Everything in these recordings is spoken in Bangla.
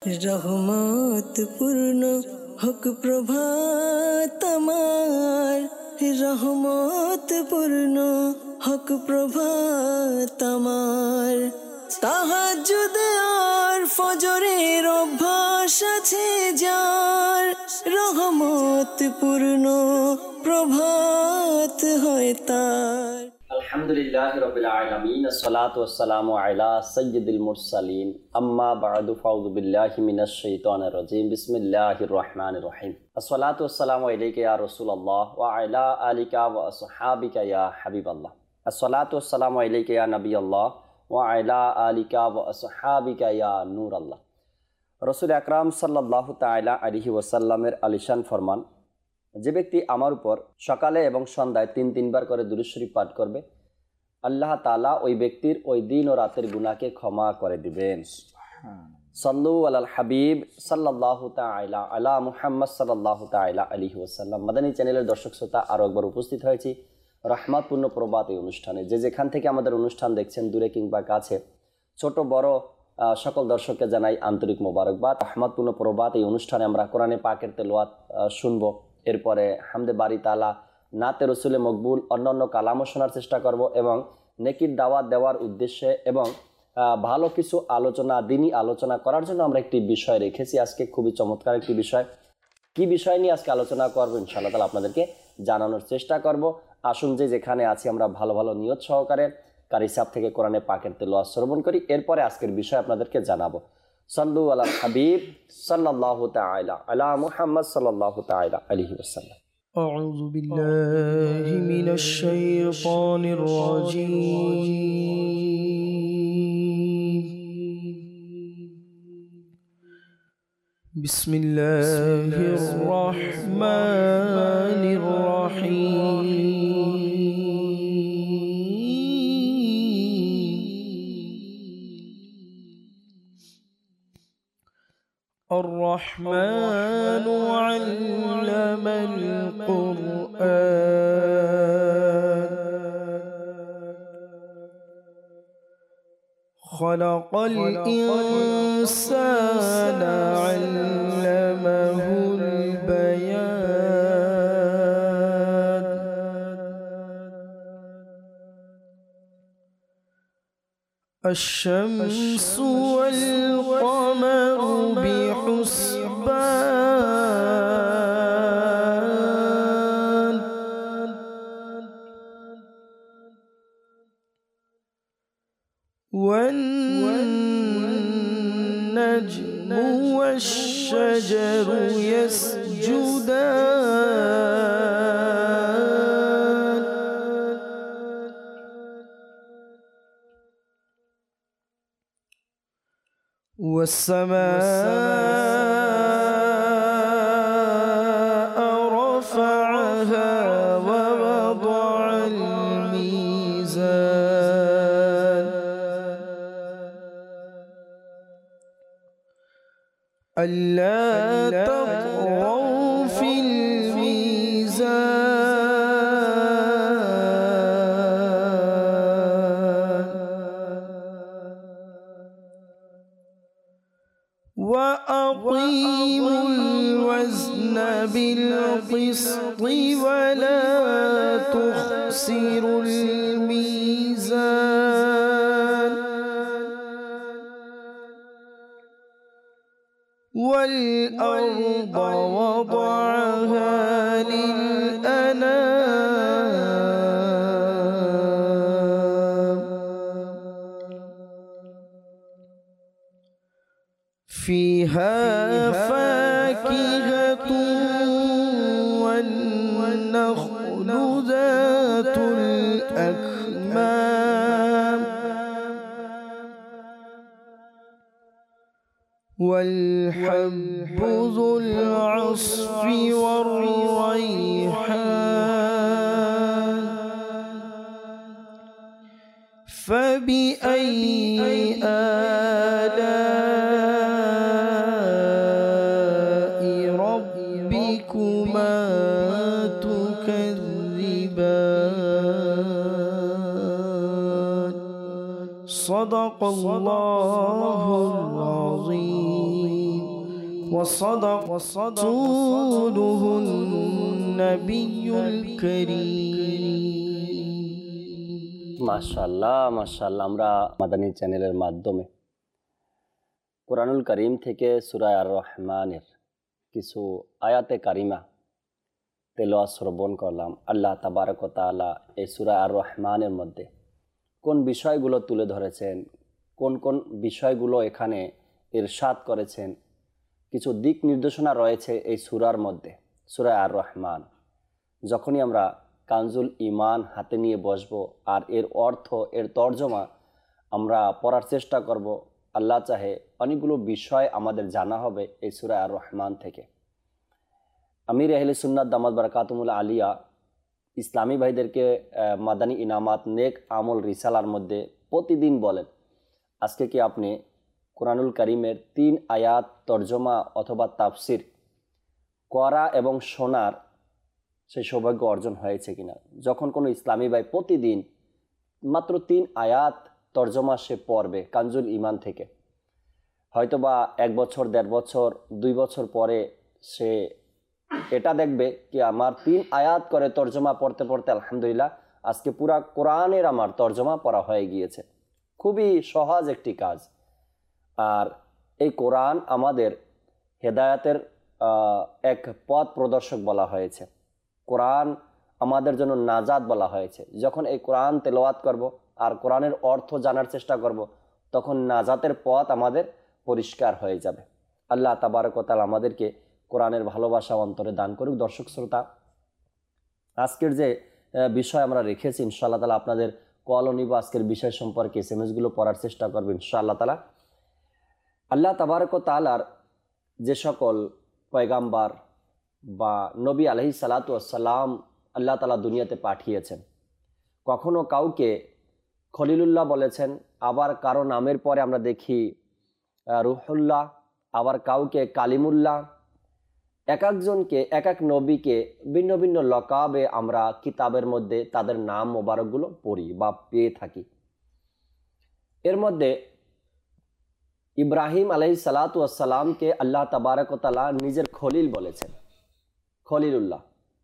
রহমত পূর্ণ হোক প্রভাত আমার, রহমত পূর্ণ হোক প্রভাত আমার। তাহাজ্জুদ আর ফজরের অভ্যাস আছে যার, রহমত পূর্ণ প্রভাত হয় তার। আলহামদুলিল্লাহি রাব্বিল আলামিন, আসসালাতু ওয়াসসালামু আলা সাইয়্যিদিল মুরসালিন, আম্মা বা'দু, ফাউযু বিল্লাহি মিনাশ শাইতানির রাজীম, বিসমিল্লাহির রহমানির রহিম। আসসালাতু ওয়াসসালামু আলাইকা ইয়া রাসূলুল্লাহ ওয়া আলা আলিকা ওয়া আসহাবিকা ইয়া হাবিবাল্লাহ। আসসালাতু ওয়াসসালামু আলাইকা ইয়া নবিয়াল্লাহ ওয়া আলা আলিকা ওয়া আসহাবিকা ইয়া নূরাল্লাহ। রাসূল আকরাম সাল্লাল্লাহু তাআলা আলাইহি ওয়াসাল্লামের আলিশান ফরমান, যে ব্যক্তি আমার উপর সকালে এবং সন্ধ্যায় তিনবার করে দুরূদ শরীফ পাঠ করবে, আল্লাহ তাআলা ওই ব্যক্তির ওই দিন ও রাতের গুনাহকে ক্ষমা করে দিবেন। সাল্লু আলাল হাবিব সাল্লাল্লাহু তাআলা আলা মুহাম্মদ সাল্লাল্লাহু তাআলা আলাইহি ওয়াসাল্লাম। মাদানী চ্যানেলের দর্শক শ্রোতা, আরও একবার উপস্থিত হয়েছি রহমতপূর্ণ প্রভাত এই অনুষ্ঠানে। যে যেখান থেকে আমাদের অনুষ্ঠান দেখছেন, দূরে কিংবা কাছে, ছোট বড় সকল দর্শককে জানাই আন্তরিক মোবারকবাদ। রহমতপূর্ণ প্রভাত এই অনুষ্ঠানে আমরা কোরআনে পাকের তেলাওয়াত শুনবো, এরপরে হামদে বারি তাআলা, নাতে রসুলে মকবুল, অন্যান্য কালামও শোনার চেষ্টা করব এবং নেকির দাওয়াত দেওয়ার উদ্দেশ্যে এবং ভালো কিছু আলোচনা, দিনী আলোচনা করার জন্য আমরা একটি বিষয় রেখেছি আজকে। খুবই চমৎকার একটি বিষয়। কি বিষয় নিয়ে আজকে আলোচনা করবো ইনশাআল্লাহ তাআলা আপনাদেরকে জানানোর চেষ্টা করব। আসুন যে যেখানে আছি আমরা ভালো ভালো নিয়ত সহকারে কারি সাহেব থেকে কোরআনে পাকের তেলাওয়াত শ্রবণ করি, এরপরে আজকের বিষয় আপনাদেরকে জানাবো। সাল্লু আলাল হাবিব সাল্লাল্লাহু তাআলা আলা মুহাম্মদ সাল্লাল্লাহু তাআলা আলাইহি ওয়াসাল্লাম। আউযু বিল্লাহি মিনাশ শাইতানির রাজীম। বিসমিল্লাহির রহমানির রহিম। الرحمن علم القرآن، خلق الإنسان علمه البيان، الشمس والقمر بحسبان، والنجم والشجر يسجدان، والسماء رفعها ووضع الميزان، ألا تطغوا في الميزان، وأقيموا الوزن بالقسط ولا تخسروا الميزان، والأرض وضعها للأنام، فيها فاكهة والنخل ذات الأكمام، والحب ذو العصف والريحان، فبأي آلاء ربكما تكذبان؟ صدق الله العظيم. وصدق رسوله النبي الكريم মাশাআল্লাহ মাশাআল্লাহ। আমরা মাদানী চ্যানেলের মাধ্যমে কোরআনুল কারীম থেকে সূরা আর রহমানের কিছু আয়াতে কারিমা তেলাওয়াত শ্রবণ করলাম। আল্লাহ তাবারক ওয়া তাআলা এই সূরা আর রহমানের মধ্যে কোন বিষয়গুলো তুলে ধরেছেন, কোন কোন বিষয়গুলো এখানে ইরশাদ করেছেন, কিছু দিক নির্দেশনা রয়েছে এই সূরার মধ্যে। সূরা আর রহমান যখনই আমরা কানজুল ঈমান হাতে নিয়ে বসব আর এর অর্থ, এর তর্জমা আমরা পড়ার চেষ্টা করব, আল্লাহ চাহে অনেকগুলো বিষয় আমাদের জানা হবে এই সূরা আর রহমান থেকে। আমির আহলে সুন্নাত দামাত বারাকাতুহুল আলিয়া ইসলামী ভাইদেরকে মাদানী ইনামাত নেক আমল রিসালার মধ্যে প্রতিদিন বলেন, আজকে কি আপনি কোরআনুল কারীমের 3 আয়াত তর্জমা অথবা তাফসির করা এবং শোনার সেই সৌভাগ্য অর্জন হয়েছে কিনা? যখন কোনো ইসলামী ভাই প্রতিদিন মাত্র 3 আয়াত তর্জমা সে পড়বে কানজুল ঈমান থেকে, হয়তোবা 1 বছর, 1.5 বছর, 2 বছর পরে সে এটা দেখবে কি আমার 3 আয়াত করে তর্জমা পড়তে পড়তে আলহামদুলিল্লাহ আজকে পুরা কোরআনের আমার তর্জমা পড়া হয়ে গিয়েছে। খুবই সহজ একটি কাজ। আর এই কোরআন আমাদের হেদায়াতের এক পথ প্রদর্শক বলা হয়েছে। কোরআন আমাদের জন্য নাজাত বলা হয়েছে। যখন এই কোরআন তেলাওয়াত করব আর কোরআনের অর্থ জানার চেষ্টা করব, তখন নাজাতের পথ আমাদের পরিষ্কার হয়ে যাবে। আল্লাহ তাবারক ওয়া তাআলা আমাদেরকে কোরআনের ভালোবাসা অন্তরে দান করুক। দর্শক শ্রোতা, আজকের যে বিষয় আমরা রেখেছি ইনশাআল্লাহ তাআলা আপনাদের কল নিব, আজকের বিষয় সম্পর্কে এসএমএসগুলো পড়ার চেষ্টা করবেন ইনশাআল্লাহ তাআলা। আল্লাহ তাবারক ওয়া তাআলার যে সকল পয়গাম্বার বা নবী আলাইহিস সালাতু ওয়াস সালাম আল্লাহ তাআলা দুনিয়াতে পাঠিয়েছেন, কখনো কাউকে খলিলুল্লাহ বলেছেন, আবার কারো নামের পরে আমরা দেখি রুহুল্লাহ, আবার কাউকে কালিমুল্লাহ। এক একজনকে, এক এক নবীকে ভিন্ন ভিন্ন লকাবে আমরা কিতাবের মধ্যে তাদের নাম মোবারকগুলো পড়ি বা পেয়ে থাকি। এর মধ্যে ইব্রাহিম আলাইহিস সালাতু ওয়াস সালামকে আল্লাহ তাবারক ওয়া তাআলা নিজের খলিল বলেছেন, খলিলুল্লাহ।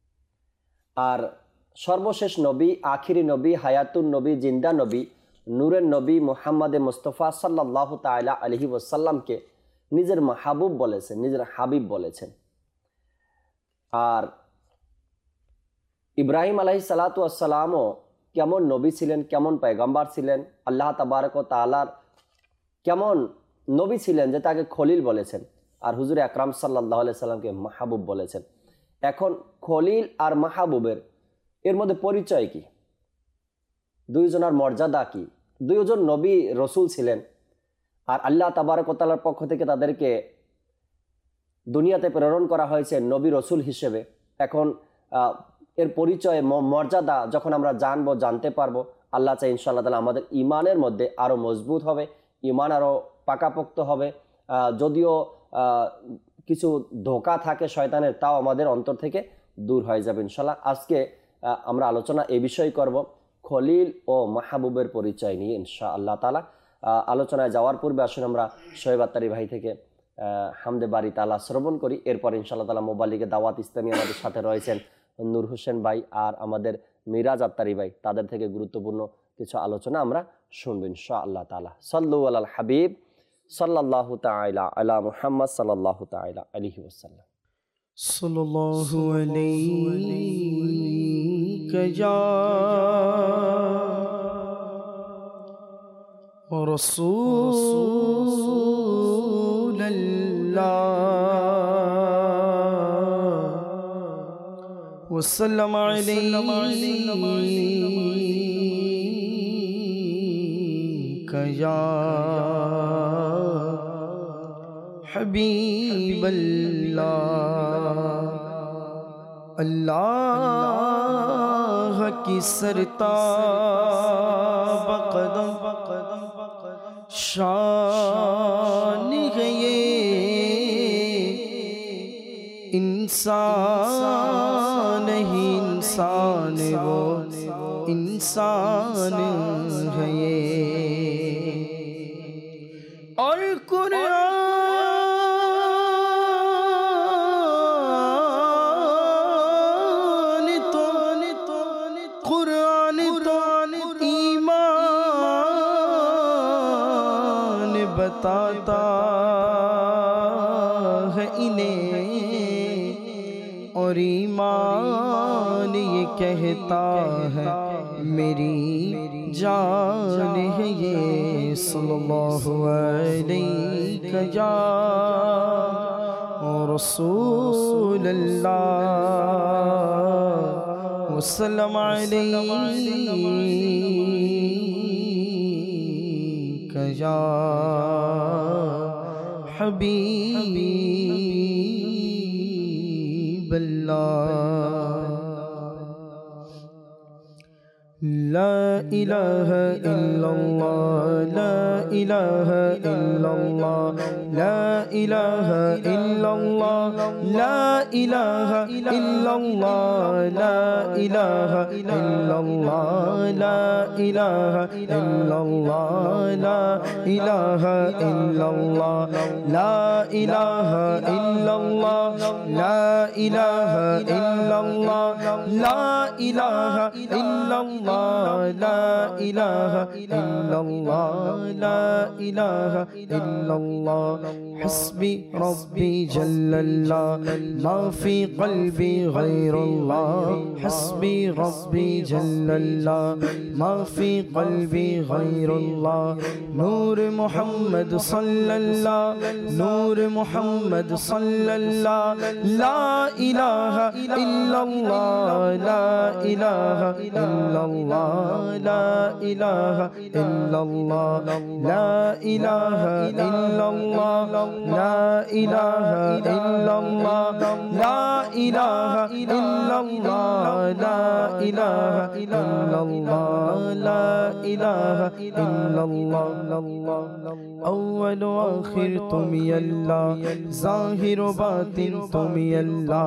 আর সর্বশেষ নবী, আখিরি নবী, হায়াতুন নবী, জিন্দা নবী, নূরের নবী মুহাম্মদে মুস্তাফা সাল্লাল্লাহু তাআলা আলাইহি ওয়াসাল্লামকে নিজের মাহবুব বলেছেন, নিজের হাবিব বলেছেন। আর ইব্রাহিম আলাইহিস সালাতু ওয়াস সালামও কেমন নবী ছিলেন, কেমন পয়গম্বর ছিলেন, আল্লাহ তাবারক ওয়া তাআলার কেমন নবী ছিলেন যে তাকে খলিল বলেছেন, আর হুজুর আকরাম সাল্লাল্লাহু আলাইহি সাল্লামকে মাহবুব বলেছেন। এখন খলিল আর মাহবুবের এর মধ্যে পরিচয় কি? দুইজনের মর্যাদা কি? দুইজন নবী রসুল ছিলেন, আর আল্লাহ তাবারক ওয়া তাআলার পক্ষ থেকে তাদেরকে দুনিয়াতে প্রেরণ করা হয়েছে নবী রসুল হিসেবে। এখন এর পরিচয়, মর্যাদা যখন আমরা জানবো, জানতে পারবো, আল্লাহ চাই ইনশাআল্লাহ তাআলা আমাদের ইমানের মধ্যে আরও মজবুত হবে, ইমান আরও পাকাপোক্ত হবে। যদিও কিছু ধোঁকা থাকে শয়তানের, তাও আমাদের অন্তর থেকে দূর হয়ে যাবে ইনশাআল্লাহ। আজকে আমরা আলোচনা এ বিষয় করব, খলিল ও মাহবুবের পরিচয় নিয়ে ইনশাআল্লাহ তাআলা। আলোচনায় যাওয়ার পূর্বে আসুন আমরা শোয়েব আত্তারি ভাই থেকে হামদে বারি তাআলা শ্রবণ করি। এরপর ইনশাআল্লাহ তাআলা মোবালিকে দাওয়াত ইসলামী আমাদের সাথে রয়েছেন নূর হোসেন ভাই আর আমাদের মিরাজ আত্তারি ভাই, তাদের থেকে গুরুত্বপূর্ণ কিছু আলোচনা আমরা শুনবো ইনশাআল্লাহ তাআলা। সাল্লু আলাল হাবিব সাল্লাল্লাহু তাআলা আলা মুহাম্মদ সাল্লাল্লাহু তাআলা আলাইহি ওয়াসাল্লাম। সাল্লাল্লাহু আলাইকা ইয়া রাসূলুল্লাহ ওয়া সাল্লাম আলাইকা ইয়া हबीबल्लाह। अल्लाह की सरताब कदम शान है ये, इंसान ही इंसान वो इंसान है ये। और कुरान بتاتا ہے انہیں اور ایمان یہ کہتا ہے میری جان ہے یہ صلی اللہ علیہ یا رسول اللہ وسلم علیک یا حبیب اللہ لا الہ الا اللہ لا الہ الا اللہ لا الہ الا اللہ لا الہ الا اللہ لا الہ الا اللہ لا الہ الا اللہ لا الہ الا اللہ لا الہ الا اللہ لا الہ الا اللہ لا الہ الا اللہ لا الہ الا اللہ لا الہ الا اللہ حسبی ربی جل اللہ ما فی قلبی غیر اللہ حسبی ربی جل اللہ ما فی قلبی غیر اللہ نور محمد صلی اللہ نور محمد صلی اللہ لا الہ الا اللہ لا الہ الا اللہ لا الہ الا اللہ لا الہ الا اللہ لا الہ الا اللہ لا الہ الا اللہ لا الہ الا اللہ لا الہ الا اللہ اول و آخر تم ہی اللہ ظاہر و باطن تم ہی اللہ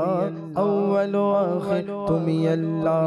اول و آخر تم ہی اللہ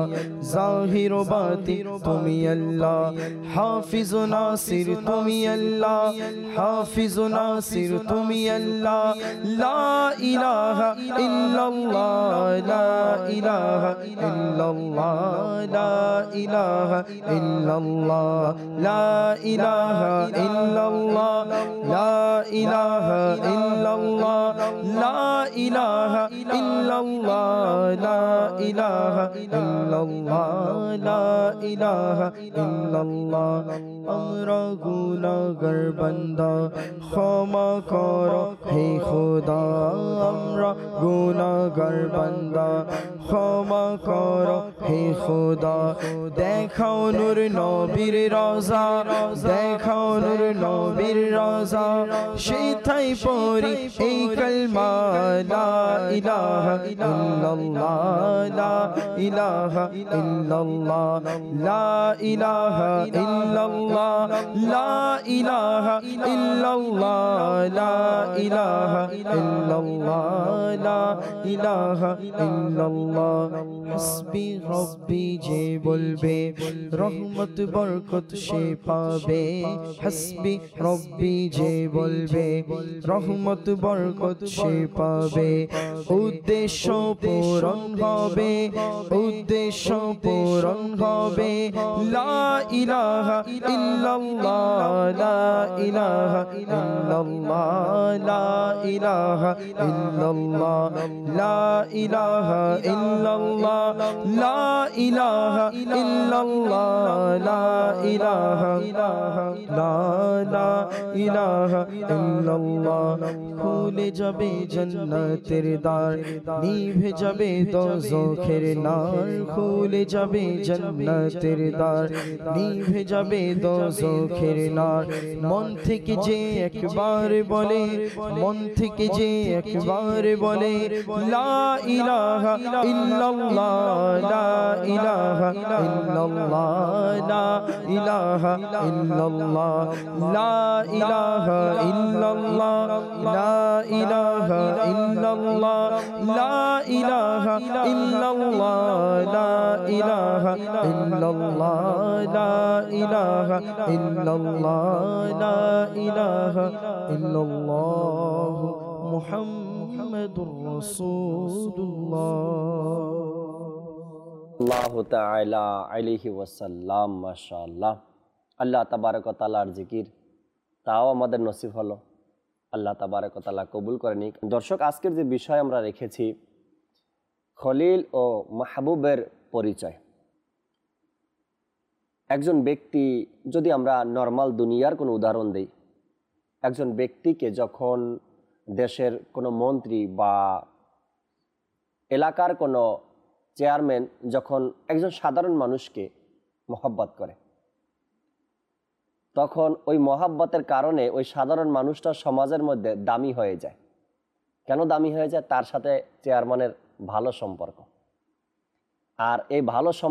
ظاہر و باطن تم ہی اللہ حافظ و ناصر تم ہی اللہ حافظ و ناصر تم ہی اللہ لا الہ الا اللہ لا الہ الا اللہ لا الہ الا اللہ لا الہ الا اللہ لا الہ الا اللہ لا الہ الا اللہ لا الہ الا اللہ لا الہ الا اللہ امرا گناہگار بندہ ক্ষমা করো হে খোদা আমরা গুনাহগার বান্দা ক্ষমা করো হে খোদা দেখাও নূর নবীর রওজা দেখাও নূর নবীর রওজা সেথায় পড়ি এই কালমা লা ইলাহা ইল্লাল্লাহ লা ইলাহা ইল্লাল্লাহ লা ইলাহা ইল্লাল্লাহ লা ইলাহা ইল্লাল্লাহ লা ইলাহা ইল্লাল্লাহ লা ইলাহা ইল্লাল্লাহ হাসবি রব্বি যে বলবে রহমত বরকত সে পাবে হাসবি রব্বি যে বলবে রহমত বরকত সে পাবে উদ্দেশ্য পূরণ হবে উদ্দেশ্য পূরণ হবে লা ইলাহা ইল্লাল্লাহ লা ইলাহা ইল্লাল্লাহ লা ইলাহা ইল্লাল্লাহ লা ইলাহা ইল্লাল্লাহ লা ইলাহা ইল্লাল্লাহ লা ইলাহা লা ইলাহা ইল্লাল্লাহ খুলে যাবে জান্নাতের দ্বার নিভে যাবে দোজখের নার খুলে যাবে জান্নাতের দ্বার নিভে যাবে দোজখের নার মন থেকে যে একবার বলে মন থেকে যে একবার বলে লা ইলাহা ইল্লাল্লাহ লা ইলাহা ইল্লাল্লাহ লা ইলাহা ইল্লাল্লাহ লা ইলাহা ইল্লাল্লাহ লা ইলাহা ইল্লাল্লাহ লা ইলাহা ইল্লাল্লাহ লা ইলাহা ইল্লাল্লাহ লা ইলাহা ইল্লাল্লাহ লা ইলাহা ইল্লাল্লাহ মুহাম্মাদুর রাসূলুল্লাহ اللہ تعالی علیہ وسلم ماشاءاللہ اللہ تبارک و تعالیٰ ذکر তাও আমাদের নসিব হলো। আল্লাহ তাবারক ওয়া তাআলা কবুল করে নিক। দর্শক, আজকের যে বিষয় আমরা রেখেছি খলিল ও মাহবুবের পরিচয়। একজন ব্যক্তি, যদি আমরা নর্মাল দুনিয়ার কোনো উদাহরণ দিই, একজন ব্যক্তিকে যখন দেশের কোনো মন্ত্রী বা এলাকার কোনো চেয়ারম্যান যখন একজন সাধারণ মানুষকে মহব্বত করে, তখন ওই মহব্বতের কারণে ওই সাধারণ মানুষটা সমাজের মধ্যে দামি হয়ে যায়। কেন দামি হয়ে যায়? তার সাথে চেয়ারম্যানের ভালো সম্পর্ক। আর এই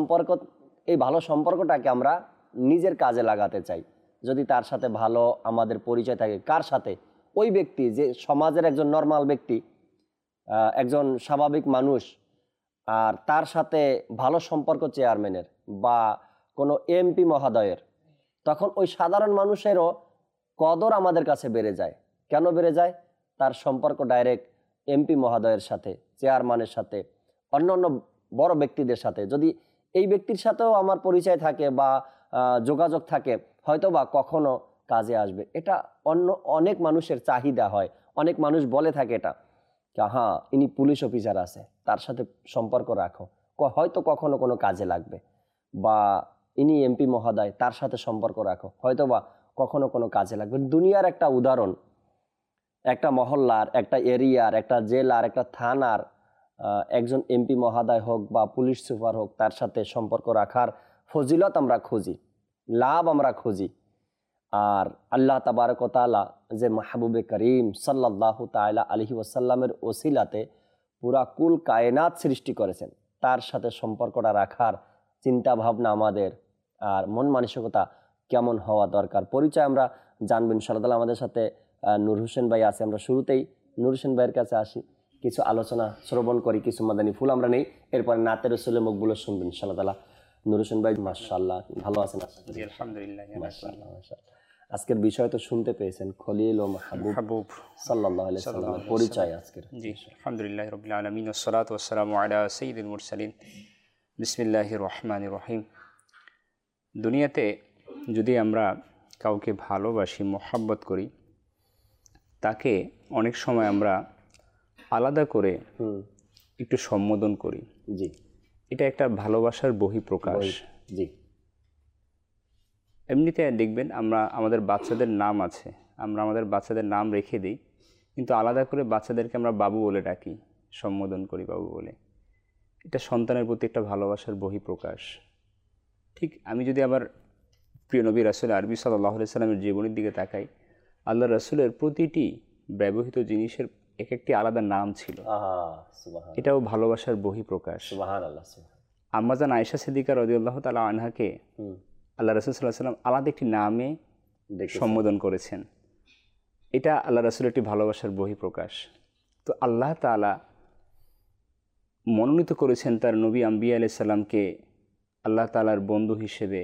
ভালো সম্পর্কটাকে আমরা নিজের কাজে লাগাতে চাই। যদি তার সাথে ভালো আমাদের পরিচয় থাকে, কার সাথে? ওই ব্যক্তি যে সমাজের একজন নর্মাল ব্যক্তি, একজন স্বাভাবিক মানুষ, আর তার সাথে ভালো সম্পর্ক চেয়ারম্যানের বা কোনো এমপি মহোদয়ের, তখন ওই সাধারণ মানুষেরও কদর আমাদের কাছে বেড়ে যায়। কেন বেড়ে যায়? তার সম্পর্ক ডাইরেক্ট এমপি মহোদয়ের সাথে, চেয়ারম্যানের সাথে, অন্য বড় ব্যক্তিদের সাথে। যদি এই ব্যক্তির সাথেও আমার পরিচয় থাকে বা যোগাযোগ থাকে, হয়তো বা কখনো কাজে আসবে। এটা অনেক মানুষের চাহিদা হয়। অনেক মানুষ বলে থাকে এটা, হ্যাঁ ইনি পুলিশ অফিসার আছে, তার সাথে সম্পর্ক রাখো, হয়তো কখনো কোনো কাজে লাগবে। বা ইনি এমপি মহোদয়, তার সাথে সম্পর্ক রাখো, হয়তো বা কখনো কোনো কাজে লাগবে। দুনিয়ার একটা উদাহরণ, একটা মহল্লার, একটা এরিয়ার, একটা জেলার, একটা থানার একজন এমপি মহোদয় হোক বা পুলিশ সুপার হোক, তার সাথে সম্পর্ক রাখার ফজিলত আমরা খুঁজি, লাভ আমরা খুঁজি। আর আল্লাহ তাবারক ওয়া তাআলা যে মাহবুবে করিম সাল্লাল্লাহু তাআলা আলাইহি ওয়াসাল্লামের ওসিলাতে পুরা কুল কায়নাত সৃষ্টি করেছেন, তার সাথে সম্পর্কটা রাখার চিন্তা ভাবনা আমাদের আর মন মানসিকতা কেমন হওয়া দরকার, পরিচয় আমরা জানবো ইনশাআল্লাহ। আমাদের সাথে নূর হোসেন ভাই আছে। আমরা শুরুতেই নূর হোসেন ভাইয়ের কাছে আসি, কিছু আলোচনা শ্রবণ করি, কিছু মাদানী ফুল আমরা নেই, এরপরে নাতে রাসূলের মুখগুলো শুনবেন ইনশাআল্লাহ। নূর হোসেন ভাই, মাশাআল্লাহ, ভালো আছেন? আলহামদুলিল্লাহ, মাশাআল্লাহ মাশাআল্লাহ। আজকের বিষয় তো শুনতে পেয়েছেন, খলিল ও মাহবুব সাল্লাল্লাহু আলাইহি ওয়াসাল্লামের পরিচয় আজকের। জি, আলহামদুলিল্লাহ রাব্বিল আলামিন ওয়াস সালাতু ওয়াস সালামু আলা সাইয়্যিদিল মুরসালিন। বিসমিল্লাহির রহমানির রহিম। দুনিয়াতে যদি আমরা কাউকে ভালোবাসি, মহব্বত করি, তাকে অনেক সময় আমরা আলাদা করে একটু সম্বোধন করি। জি, এটা একটা ভালোবাসার বহিঃপ্রকাশ। জি, এমনিতে দেখবেন আমরা আমাদের বাচ্চাদের নাম আছে, আমরা আমাদের বাচ্চাদের নাম রেখে দিই, কিন্তু আলাদা করে বাচ্চাদেরকে আমরা বাবু বলে ডাকি, সম্বোধন করি বাবু বলে। এটা সন্তানের প্রতি একটা ভালোবাসার বহিঃপ্রকাশ। ঠিক আমি যদি আবার প্রিয় নবী রাসূল আরবি সাল্লাল্লাহু আলাইহি সাল্লামের জীবনের দিকে তাকাই, আল্লাহ রাসূলের প্রতিটি ব্যবহৃত জিনিসের এক একটি আলাদা নাম ছিল। এটাও ভালোবাসার বহিঃপ্রকাশ। সুবহানাল্লাহ। আম্মা জান আয়েশা সিদ্দিকা রাদিয়াল্লাহু তাআলা আনহাকে আল্লাহ রাসূল সাল্লাল্লাহু আলাইহি সাল্লাম আলাদা একটি নামে সম্বোধন করেছেন। এটা আল্লাহ রাসূলের একটি ভালোবাসার বহিঃপ্রকাশ। তো আল্লাহ তাআলা মনোনীত করেছেন তার নবী আম্বিয়া আলাইহিস সালামকে আল্লাহ তাআলার বন্ধু হিসেবে।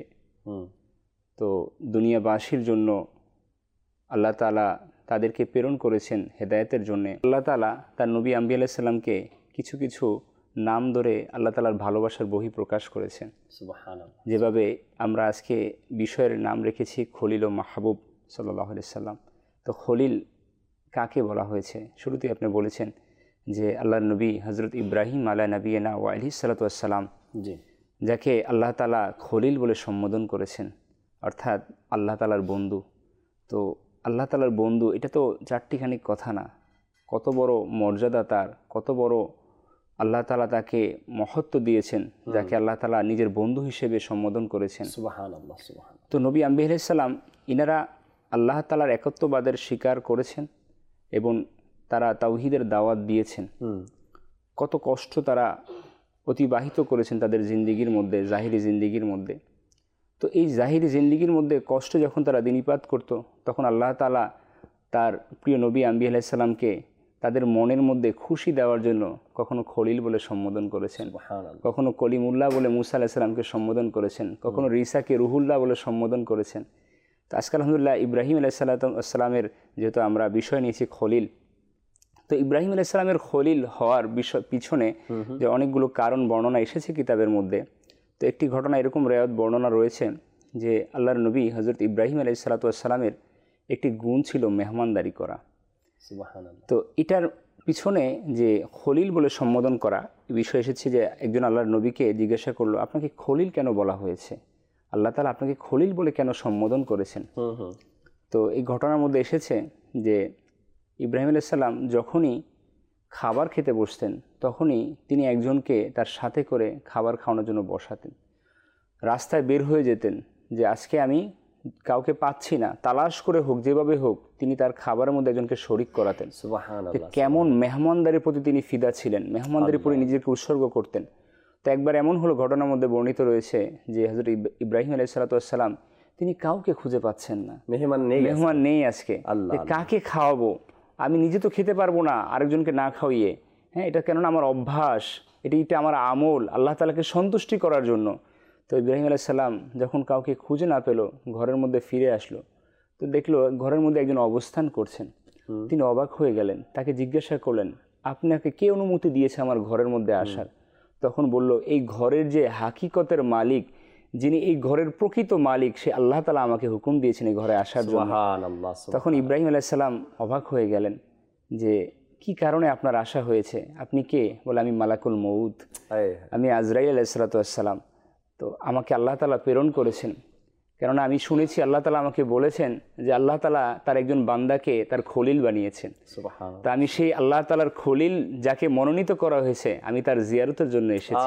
তো দুনিয়াবাসীর জন্য আল্লাহ তাআলা তাদেরকে প্রেরণ করেছেন হেদায়েতের জন্য। আল্লাহ তাআলা তার নবী আম্বিয়া আলাইহিস সালামকে কিছু কিছু নাম ধরে আল্লাহ তাআলার ভালোবাসার বহিঃপ্রকাশ করেছেন। সুবহানাল্লাহ। যেভাবে আমরা আজকে বিষয়ের নাম রেখেছি খলিল ও মাহবুব সাল্লাল্লাহু আলাইহি সাল্লাম। তো খলিল কাকে বলা হয়েছে? শুরুতেই আপনি বলেছেন যে আল্লাহর নবী হযরত ইব্রাহিম আলা নবিয়িনা ওয়া আলাইহিস সালাতু ওয়াস সালাম, জি, যাকে আল্লাহ তাআলা খলিল বলে সম্বোধন করেছেন, অর্থাৎ আল্লাহ তাআলার বন্ধু। তো আল্লাহ তাআলার বন্ধু, এটা তো চারটিখানি কথা না, কত বড় মর্যাদা তার, কত বড় আল্লাহ তাআলা তাকে মহত্ব দিয়েছেন, যাকে আল্লাহ তাআলা নিজের বন্ধু হিসেবে সম্বোধন করেছেন। সুবহানাল্লাহ সুবহানাল্লাহ। তো নবী আম্বিয়া আলাইহিস সালাম ইনারা আল্লাহ তাআলার একত্ববাদের স্বীকার করেছেন এবং তারা তাওহীদের দাওয়াত দিয়েছেন। কত কষ্ট তারা অতিবাহিত করেছেন তাদের জিন্দিগির মধ্যে, জাহিরি জিন্দিগির মধ্যে। তো এই জাহিরি জিন্দিগির মধ্যে কষ্ট যখন তারা দিনপাত করত, তখন আল্লাহ তাআলা তার প্রিয় নবী আম্বিয়া আলাইহিস সালামকে তাদের মনের মধ্যে খুশি দেওয়ার জন্য কখনো খলিল বলে সম্বোধন করেছেন, কখনো কলিমুল্লাহ বলে মুসা আলাইহিস সালামকে সম্বোধন করেছেন, কখনো রিসাকে রুহুল্লাহ বলে সম্বোধন করেছেন। তো আজকে আলহামদুলিল্লাহ ইব্রাহিম আলাইহিস সালামের যেহেতু আমরা বিষয় নিয়েছি খলিল, তো ইব্রাহিম আলাইহিস সালামের খলিল হওয়ার পিছনে যে অনেকগুলো কারণ বর্ণনা এসেছে কিতাবের মধ্যে। তো একটি ঘটনা এরকম রেওয়ায়াত বর্ণনা রয়েছে যে আল্লাহর নবী হযরত ইব্রাহিম আলাইহিস সালামের একটি গুণ ছিল মেহমানদারি করা। সুবহানাল্লাহ। তো এটার পিছনে যে খলিল বলে সম্বোধন করা বিষয় এসেছে যে একজন আল্লাহর নবীকে জিজ্ঞাসা করলো, আপনাকে খলিল কেন বলা হয়েছে, আল্লাহ তাআলা আপনাকে খলিল বলে কেন সম্বোধন করেছেন। তো এই ঘটনার মধ্যে এসেছে যে ইব্রাহিম আলাইহিস সালাম যখনই খাবার খেতে বসতেন তখনই তিনি একজনকে তার সাথে করে খাবার খাওয়ানোর জন্য বসাতেন। রাস্তায় বের হয়ে যেতেন যে আজকে আমি কাউকে পাচ্ছি না, তালাশ করে হোক যেভাবে হোক তিনি তার খাবারের মধ্যে একজনকে শরিক করাতেন। সুবহানাল্লাহ। কেমন মেহমানদারির প্রতি তিনি ফিদা ছিলেন, মেহমানদারির প্রতি নিজেকে উৎসর্গ করতেন। তো একবার এমন হলো, ঘটনার মধ্যে বর্ণিত রয়েছে যে হযরত ইব্রাহিম আলাইহিস সালাম তিনি কাউকে খুঁজে পাচ্ছেন না, মেহমান নেই আজকে, কাকে খাওয়াবো, আমি নিজে তো খেতে পারবো না আরেকজনকে না খাওয়িয়ে, হ্যাঁ এটা কেননা আমার অভ্যাস, এটা আমার আমল আল্লাহ তাআলাকে সন্তুষ্টি করার জন্য। তো ইব্রাহিম আলাইহিস সালাম যখন কাউকে খুঁজে না পেল, ঘরের মধ্যে ফিরে আসলো, তো দেখলো ঘরের মধ্যে একজন অবস্থান করছেন। তিনি অবাক হয়ে গেলেন, তাকে জিজ্ঞাসা করলেন, আপনাকে কে অনুমতি দিয়েছে আমার ঘরের মধ্যে আসার? তখন বলল, এই ঘরের যে হাকিকতের মালিক, যিনি এই ঘরের প্রকৃত মালিক, সে আল্লাহ তাআলা আমাকে হুকুম দিয়েছেন এই ঘরে আসার জন্য। তখন ইব্রাহিম আলাইহিস সালাম অবাক হয়ে গেলেন যে কি কারণে আপনার আশা হয়েছে, আপনি কে? বলে, আমি মালাকুল মউত, আমি আজরাইল আলাইহিস সালাম। তো আমাকে আল্লাহ তাআলা প্রেরণ করেছেন, কেননা আমি শুনেছি আল্লাহ তাআলা আমাকে বলেছেন যে আল্লাহ তাআলা তার একজন বান্দাকে তার খলিল বানিয়েছেন। তো আমি সেই আল্লাহ তাআলার খলিল যাকে মনোনীত করা হয়েছে, আমি তার জিয়ারতের জন্য এসেছি।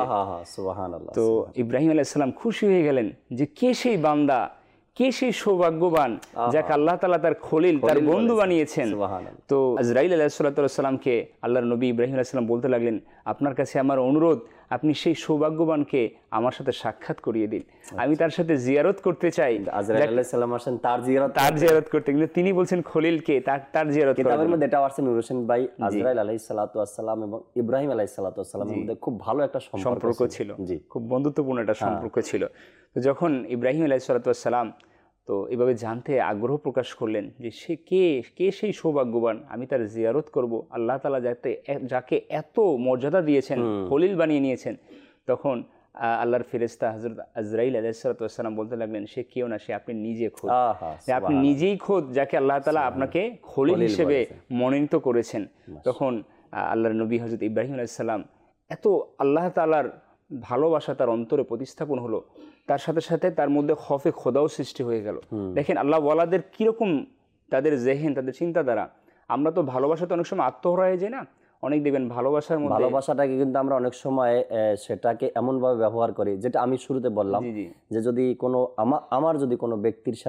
তো ইব্রাহিম আলাইহিস সালাম খুশি হয়ে গেলেন যে কে সেই বান্দা, কে সেই সৌভাগ্যবান যাকে আল্লাহ তাআলা তার খলিল, তার বন্ধু বানিয়েছেন। তো আজরাইল আলাইহিস সালামকে আল্লাহর নবী ইব্রাহিম আলাইহিস সালাম বলতে লাগলেন, আপনার কাছে আমার অনুরোধ, আপনি সেই সৌভাগ্যবানকে আমার সাথে সাক্ষাৎ করিয়ে দিন, আমি তার সাথে জিয়ারত করতে চাই। আজরাইল আলাইহিস সালাম আসেন তার জিয়ারত করতে, কিন্তু তিনি বলছেন খলিলকে তার জিয়ারত করার জন্য। কিতাবের মধ্যে এটা আছে নূর হোসেন ভাই, আজরাইল আলাইহিস সালাম এবং ইব্রাহিম আলাইহিস সালামের মধ্যে খুব ভালো একটা সম্পর্ক ছিল, খুব বন্ধুত্বপূর্ণ একটা সম্পর্ক ছিল। তো যখন ইব্রাহিম আলাইহিস সালাম তো এভাবে জানতে আগ্রহ প্রকাশ করলেন যে সে কে সেই সৌভাগ্যবান, আমি তার জিয়ারত করব, আল্লাহ তাআলা যাকে এত মর্যাদা দিয়েছেন, খলিল বানিয়ে নিয়েছেন, তখন আল্লাহর ফেরেশতা হযরত আজরাইল আলাইহিস সালাম বলতে লাগলেন, সে কেউ না, সে আপনি নিজে খোদ, আপনি নিজেই খোদ যাকে আল্লাহ তাআলা আপনাকে খলিল হিসেবে মনোনীত করেছেন। তখন আল্লাহর নবী হযরত ইব্রাহিম আলাইহিস সালাম এত আল্লাহ তাআলার ভালোবাসা তার অন্তরে প্রতিস্থাপন হলো, তার সাথে সাথে তার মধ্যে খফে খোদাও সৃষ্টি হয়ে গেল। দেখেন আল্লাহ ওয়ালাদের কীরকম তাদের জেহেন, তাদের চিন্তাধারা। আমরা তো ভালোবাসাতে অনেক সময় আত্মহারা হয়ে যাই না, অনেক দেখবেন ভালোবাসাটাকে কিন্তু আমরা অনেক সময় সেটাকে এমনভাবে ব্যবহার করি, যেটা আমি শুরুতে বললাম যে যদি কোনো আমার যদি কোনো ব্যক্তির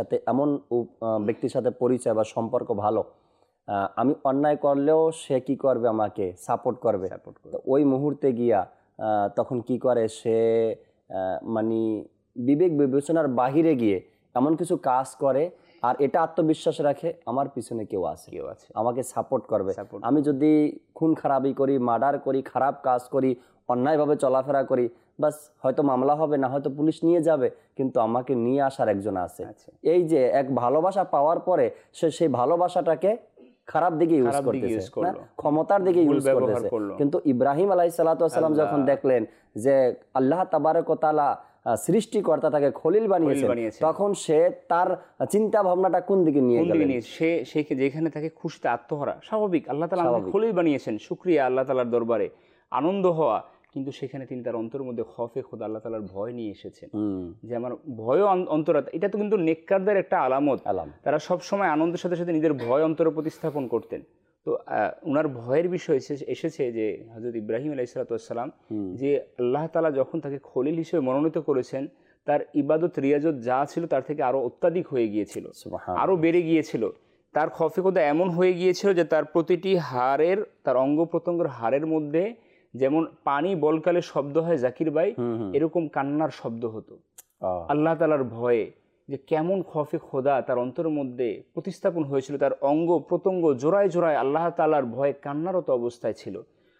সাথে পরিচয় বা সম্পর্ক ভালো, আমি অন্যায় করলেও সে কি করবে, আমাকে সাপোর্ট করবে। ওই মুহূর্তে গিয়া তখন কি করে সে, মানে বিবেক বিবেচনার বাহিরে গিয়ে এমন কিছু কাজ করে, আর এটা আত্মবিশ্বাস রাখে আমার পিছনে কেউ আছে, আমাকে সাপোর্ট করবে। আমি যদি খুন খারাপি করি, মার্ডার করি, খারাপ কাজ করি, অন্যায়ভাবে চলাফেরা করি, বাস হয়তো মামলা হবে না, হয়তো পুলিশ নিয়ে যাবে, কিন্তু আমাকে নিয়ে আসার একজন আছে। এই যে এক ভালোবাসা পাওয়ার পরে সে সেই ভালোবাসাটাকে খারাপ দিকে ইউজ করতেছে, ক্ষমতার দিকে ইউজ করতেছে। কিন্তু ইব্রাহিম আলাইহিস সালাম যখন দেখলেন যে আল্লাহ তাবারক ওয়া তাআলা সৃষ্টিকর্তা তাকে খলিল বানিয়েছেন, তখন সে তার চিন্তা ভাবনাটা কোন দিকে নিয়ে গেলেন? সে যেখানে তাকে খুশিতে আত্মহারা, স্বাভাবিক, আল্লাহ তাআলা আমাকে খলিল বানিয়েছেন, শুকরিয়া আল্লাহ তাআলার দরবারে, আনন্দ হওয়া। কিন্তু সেখানে তিনি তার অন্তরের মধ্যে খফে খোদা আল্লাহ তাআলার ভয় নিয়ে এসেছেন, যে আমার ভয় অন্তরে, এটা তো কিন্তু নেককারদের একটা আলামত। তারা সব সময় আনন্দের সাথে সাথে নিজের ভয় অন্তরে প্রতিস্থাপন করতেন। তো উনার ভয়ের বিষয় এসেছে যে হযরত ইব্রাহিম আলাইহিস সালাম যে আল্লাহ তাআলা যখন তাকে খলিল হিসেবে মনোনীত করেছেন, তার ইবাদত রিয়াজত যা ছিল তার থেকে আরো অত্যাধিক হয়ে গিয়েছিল, আরো বেড়ে গিয়েছিল। তার খফে খোদা এমন হয়ে গিয়েছিল যে তার প্রতিটি হাড়ের, তার অঙ্গ প্রত্যঙ্গের হাড়ের মধ্যে যেমন পানি বলকালে শব্দ হয় জাকির ভাই, এরকম কান্নার শব্দ হতো আল্লাহ তাআলার ভয়ে। যে কেমন খফে খোদা তার অন্তরের মধ্যে প্রতিস্থাপন হয়েছিল, তার অঙ্গ প্রত্যঙ্গ জোড়ায় জোড়ায় আল্লাহ তাআলার ভয়ে কান্নারত অবস্থায় ছিল।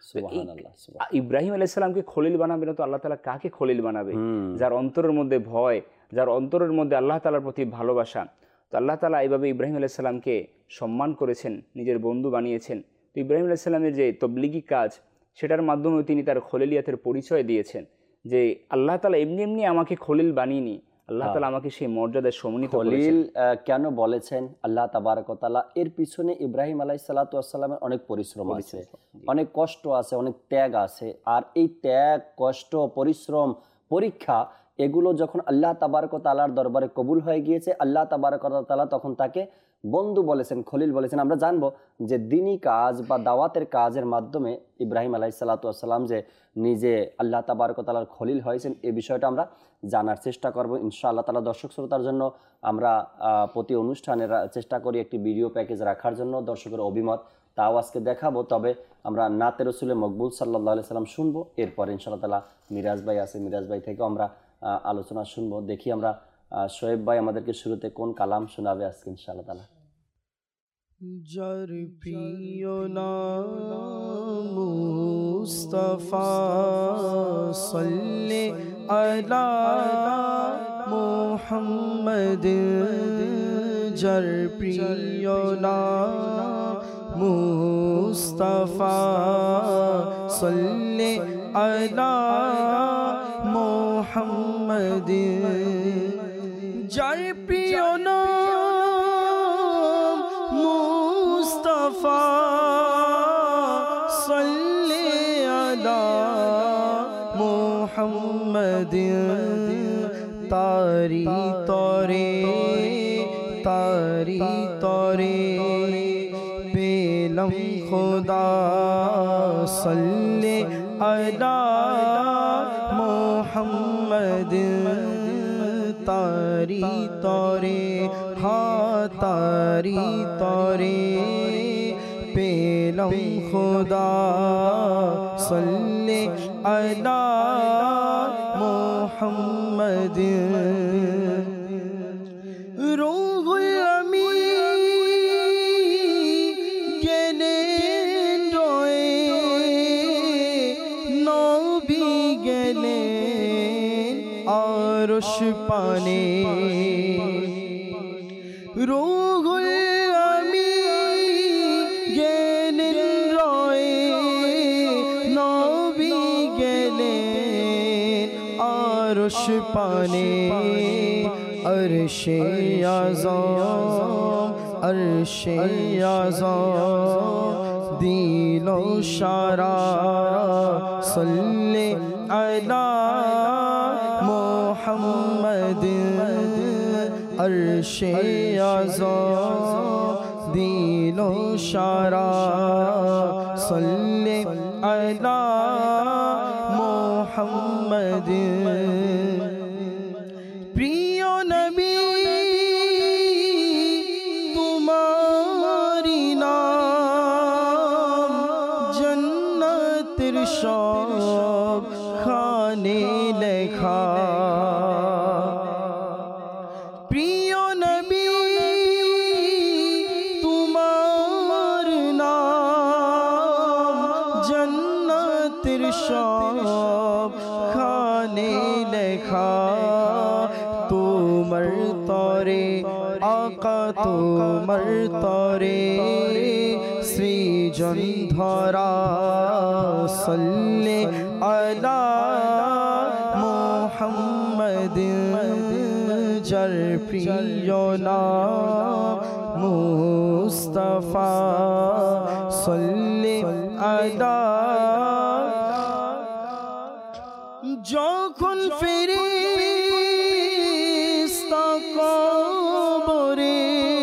ইব্রাহিম আলাইহিস সালামকে খলিল বানাবে না তো আল্লাহ তাআলা কাকে খলিল বানাবে? যার অন্তরের মধ্যে ভয়, যার অন্তরের মধ্যে আল্লাহ তাআলার প্রতি ভালোবাসা। তো আল্লাহ তাআলা এইভাবে ইব্রাহিম আলাইহিস সালামকে সম্মান করেছেন, নিজের বন্ধু বানিয়েছেন। তো ইব্রাহিম আলাইহিস সালামের যে তবলিগি কাজ, সেটার মাধ্যমে তিনি তার খলিলিয়াতের পরিচয় দিয়েছেন যে আল্লাহ তাআলা এমনি এমনি আমাকে খলিল বানিয়েনি, আল্লাহ তাআলা আমাকে সেই মর্যাদায় সম্মানিত করেছেন। খলিল কেন বলেছেন আল্লাহ তাবারক ওয়া তাআলা, এর পিছনে ইব্রাহিম আলাইহিস সালাতু ওয়াস সালামের অনেক পরিশ্রম আছে, অনেক কষ্ট আছে, অনেক ত্যাগ আছে। আর এই ত্যাগ, কষ্ট, পরিশ্রম, পরীক্ষা এগুলো যখন আল্লাহ তাবারক ওয়া তাআলার দরবারে কবুল হয়ে গিয়েছে, আল্লাহ তাবারক ওয়া তাআলা তখন তাকে বন্ধু বলেছেন, খলিল বলেছেন। আমরা জানবো যে দিনী কাজ বা দাওয়াতের কাজের মাধ্যমে ইব্রাহিম আলাইহিস সালাতু ওয়াস সালাম যে নিজে আল্লাহ তাবারক ওয়া তাআলার খলিল হয়েছেন, এই বিষয়টা আমরা জানার চেষ্টা করব ইনশাআল্লাহ তাআলা। দর্শক শ্রোতার জন্য আমরা প্রতি অনুষ্ঠানে চেষ্টা করি একটি ভিডিও প্যাকেজ রাখার জন্য, দর্শকের অভিমত তাও আজকে দেখাবো। তবে আমরা নাতে রসুলে মকবুল সাল্লাল্লাহু আলাইহি সাল্লাম শুনবো, এরপর ইনশাআল্লাহ তাআলা মিরাজ ভাই আছে, মিরাজ ভাই থেকেও আমরা আলোচনা শুনবো। দেখি আমরা শোয়েব ভাই আমাদেরকে শুরুতে কোন কালাম শোনাবে আজকে ইনশাআল্লাহ তাআলা। যার প্রিয় নাম মুস্তাফা সাল্লি আলা মুহাম্মদ, যার প্রিয় নাম মুস্তাফা সাল্লি আলা মুহাম্মদ, যার প্রিয় নাম মুস্তাফা সাল্লি আলা মুহাম্মদ, তারি তরে পেলাম খোদা সাল্লি আলা মুহাম্মদ, তারি তরে তারি তরে পেলাম খোদা সাল্লি আলা মুহাম্মদ, রূহুল আমিন গেলেন রয়ে, নবী গেলেন আরশ পানে, রূহুল আমিন গেলেন রয়ে, নবী গেলেন আরশ পানে, আরশে আযম দিল সারা সাল্লি আলা মুহাম্মদ, আরশে আযম দিল সারা সাল্লি আলা মুহাম্মদ, প্রিয় নবী তোমারি নাম জান্নাতের সব খানে লেখা, প্রিয় নবী তোমার নাম জান্নাতের সব খানে লেখা, তোমার তরে আকা তোমার তরে সৃজন ধরা সাল্লি আলা মুহাম্মদ, যার প্রিয় নাম মুস্তাফা সাল্লি আলা, যখন ফেরেশতা কবরে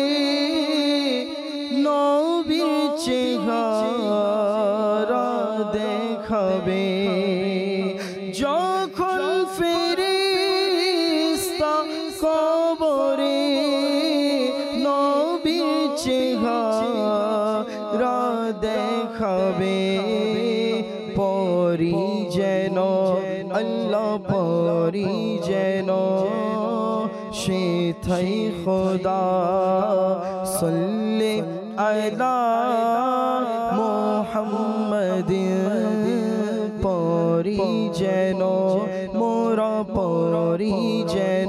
নবীর চেহারা দেখাবে, যখন ফেরেশতা কবরে নবীর চেহারা দেখাবে, পরি যেন আল্লাহ পরি যেন সেথাই খোদা সাল্লি আলা মুহাম্মদ, পরি যেন মোরা পরি যেন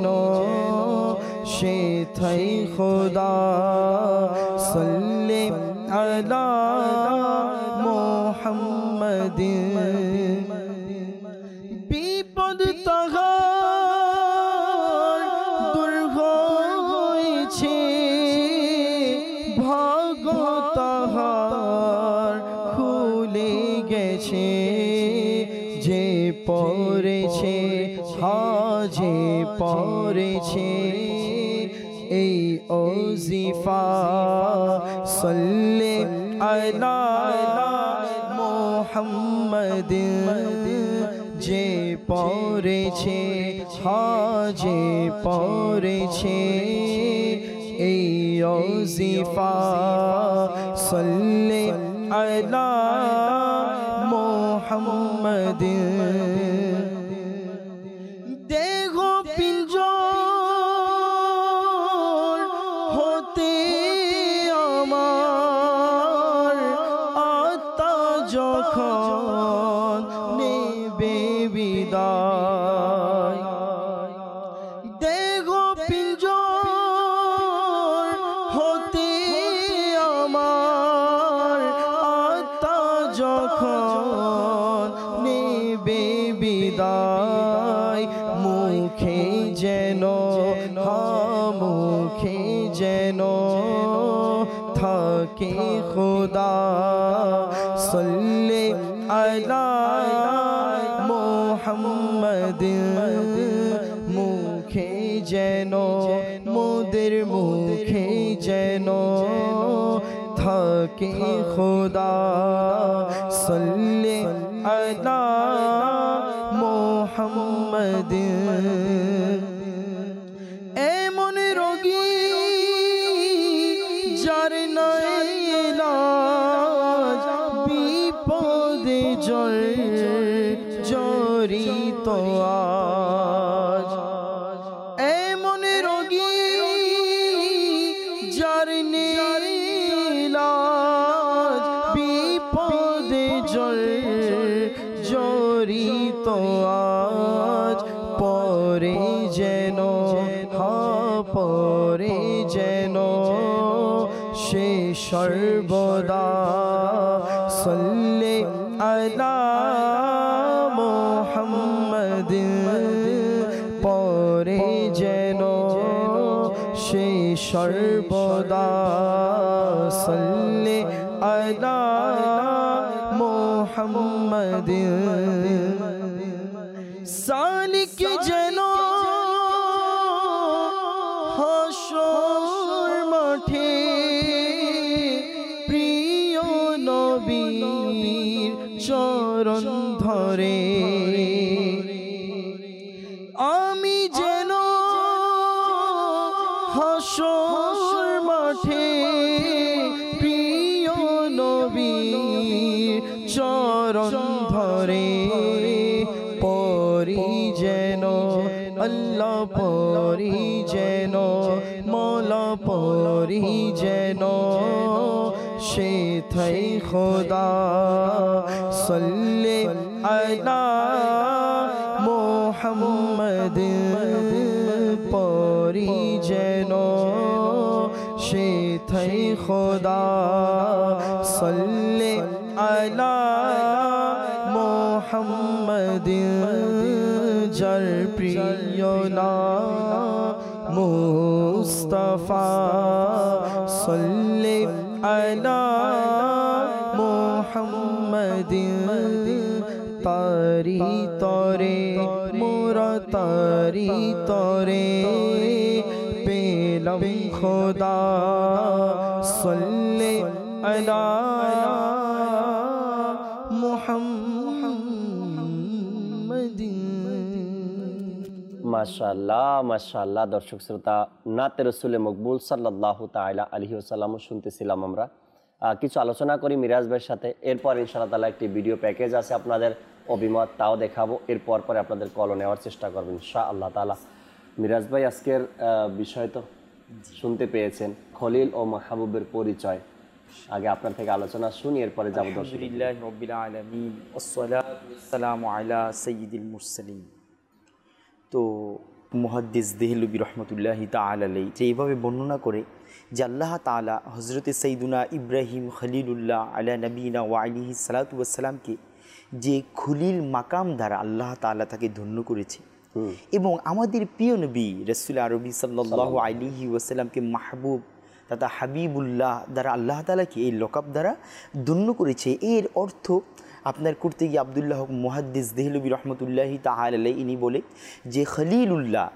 সেথাই খোদা সাল্লি আলা মুহাম্মদ, বিপদ তাহার গেছে যে পড়েছে হাজে পড়েছে এই ওজিফা সাল্লি আলা মুহাম্মাদিন যে পড়েছে হাজে পড়েছে এই ওজিফা সাল্লি আলা মুহাম্মাদিন দেহ পিঞ্জর হতে আমার আত্মা যখন নেবে বিদায় দেহ পিঞ্জর হতে আমার আত্মা যখন নেবে বিদায় মুখে যেন মুখে যেন থাকে খোদা সাল্লি আলা মুহাম্মাদিন মুখে যেন মোদের মুখে যেন থাকে খোদা সাল্লি আলা মুহাম্মাদিন এমন রোগী যার নাই ইলাজ বিপদে জড়িত আজ এমন রোগী যার নেই ইলাজ বিপদে জড়িত আজ পরে যেন পরে যেন সে সর্বদা সাল্লি আলা মুহাম্মাদিন পরে যেন সে সর্বদা সাল্লি আলা মুহাম্মাদিন সালিক যেন হাসর মাঠে প্রিয় নবীর চরণ ধরে আমি যেন হাসর মাঠে প্রিয় নবীর চরণ ধরে পরি যেন আল্লাহ পরি যেন মৌলা পরি যেন সে থাই খোদা সাল্লি আলা মুহাম্মাদিন পরি যেন সে থাই খোদা সাল্লি আলা মুহাম্মাদিন যার প্রিয় নাম মুস্তাফা সাল্লি আলা মুহাম্মাদিন তারি তরে মোরা তারি তরে পেলাম খোদা সাল্লি আলা মাশাআল্লাহ মাশাআল্লাহ। দর্শক শ্রোতা, নাতে রসুলে মকবুল সাল্লাল্লাহু তাআলা আলাইহি ওয়াসাল্লাম শুনতেছিলাম আমরা। কিছু আলোচনা করি মিরাজ ভাইয়ের সাথে, এরপর ইনশাআল্লাহ তাআলা একটি ভিডিও প্যাকেজ আছে আপনাদের অভিমত, তাও দেখাবো, এরপর পরে আপনাদের কল নেওয়ার চেষ্টা করবেন ইনশাআল্লাহ তাআলা। মিরাজ ভাই, আজকের বিষয় তো শুনতে পেয়েছেন, খলিল ও মাহবুবের পরিচয়। আগে আপনার থেকে আলোচনা শুনি, এরপরে যাব দর্শক। আলহামদুলিল্লাহি রাব্বিল আলামিন ওয়াসসালাতু ওয়াসসালামু আলা সাইয়্যিদিল মুরসালিন। তো মুহাদ্দিস দেহলভী রহমতুল্লাহি তাআলা আলাইহি এইভাবে বর্ণনা করে যে আল্লাহ তাআলা হযরতে সাইয়্যিদুনা ইব্রাহিম খলিলুল্লাহ আলা নবীনা ওয়া আলাইহি সালাতু ওয়াসসালামকে যে খলিল মাকাম দ্বারা আল্লাহ তাআলা তাকে ধন্য করেছে, এবং আমাদের প্রিয় নবী রাসূল আরবি সাল্লাল্লাহু আলাইহি ওয়াসাল্লামকে মাহবুব তথা হাবিবুল্লাহ দ্বারা আল্লাহ তাআলাকে এই লকাব দ্বারা ধন্য করেছে। এর অর্থ আপনার করতে গিয়ে আব্দুল্লাহ হক মুহাদ্দিস দেহলবী রহমতুল্লাহি তাআলা আলাইহি ইনি বলে যে খলিলুল্লাহ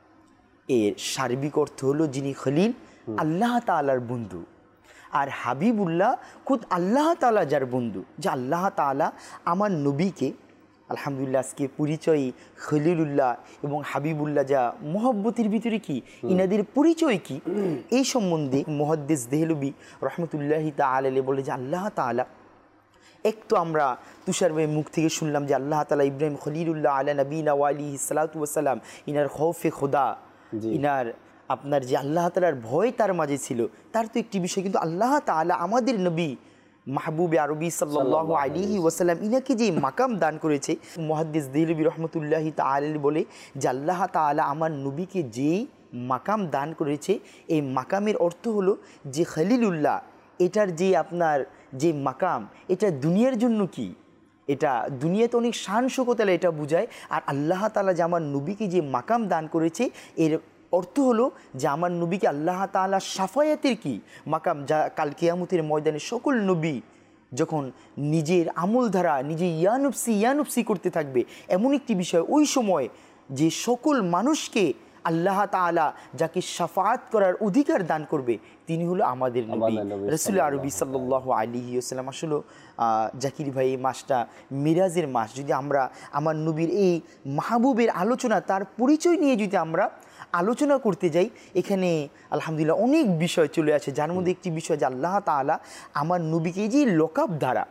এর সার্বিক অর্থ হলো যিনি খলিল আল্লাহ তাআলার বন্ধু, আর হাবিবুল্লাহ খুদ আল্লাহ তাআলা যার বন্ধু, যে আল্লাহ তাআলা আমার নবীকে আলহামদুলিল্লাহ আজকে পরিচয় খলিলুল্লাহ এবং হাবিবুল্লাহ যা মোহব্বতের ভিতরে কি ইনাদের পরিচয় কি এই সম্বন্ধে মুহাদ্দিস দেহলবী রহমতুল্লাহি তাআলা আলাইহি বলে যে আল্লাহ তাআলা এক তো আমরা তুষার ভাই মুখ থেকে শুনলাম যে আল্লাহ তাআলা ইব্রাহিম খলিলুল্লাহ আলা নবীনা ওয়া আলাইহি সাল্লাতু ওয়া সালাম ইনার খৌফে খোদা, ইনার আপনার যে আল্লাহ তাআলার ভয় তার মাঝে ছিল, তার তো একটি বিষয়। কিন্তু আল্লাহ তাআলা আমাদের নবী মাহবুবে আরবি সাল্লাল্লাহু আলাইহি ওয়াসাল্লাম ইনাকে যে মাকাম দান করেছে, মুহাদ্দিস দেহলবী রহমতুল্লাহি তাআলা আলাইহি বলে যে আল্লাহ তাআলা আমার নবীকে যেই মাকাম দান করেছে, এই মাকামের অর্থ হলো যে খলিলুল্লাহ এটার যে আপনার যে মাকাম, এটা দুনিয়ার জন্য কি, এটা দুনিয়াতে অনেক শান শৌকতালে এটা বুঝায়। আর আল্লাহ তাআলা যে আমার নবীকে যে মাকাম দান করেছে এর অর্থ হলো যে আমার নবীকে আল্লাহ তাআলা শাফায়াতের কি মাকাম, যা কাল কিয়ামতের ময়দানে সকল নবী যখন নিজের আমল ধারা নিজে ইয়ানুফসি করতে থাকবে, এমন একটি বিষয় ওই সময় যে সকল মানুষকে আল্লাহ তাআলা যাকে শাফাআত করার অধিকার দান করবে তিনি হলো আমাদের নবী রাসূল আরবি সাল্লাল্লাহু আলাইহি ওয়াসাল্লাম। আসলে জাকির ভাই এই মাসটা মিরাজের মাস, যদি আমরা আমার নবীর এই মাহবুবের আলোচনা তার পরিচয় নিয়ে যদি আমরা আলোচনা করতে যাই, এখানে আলহামদুলিল্লাহ অনেক বিষয় চলে আসে, যার মধ্যে একটি বিষয় যে আল্লাহ তাআলা আমার নবীকে যে লকাব দ্বারা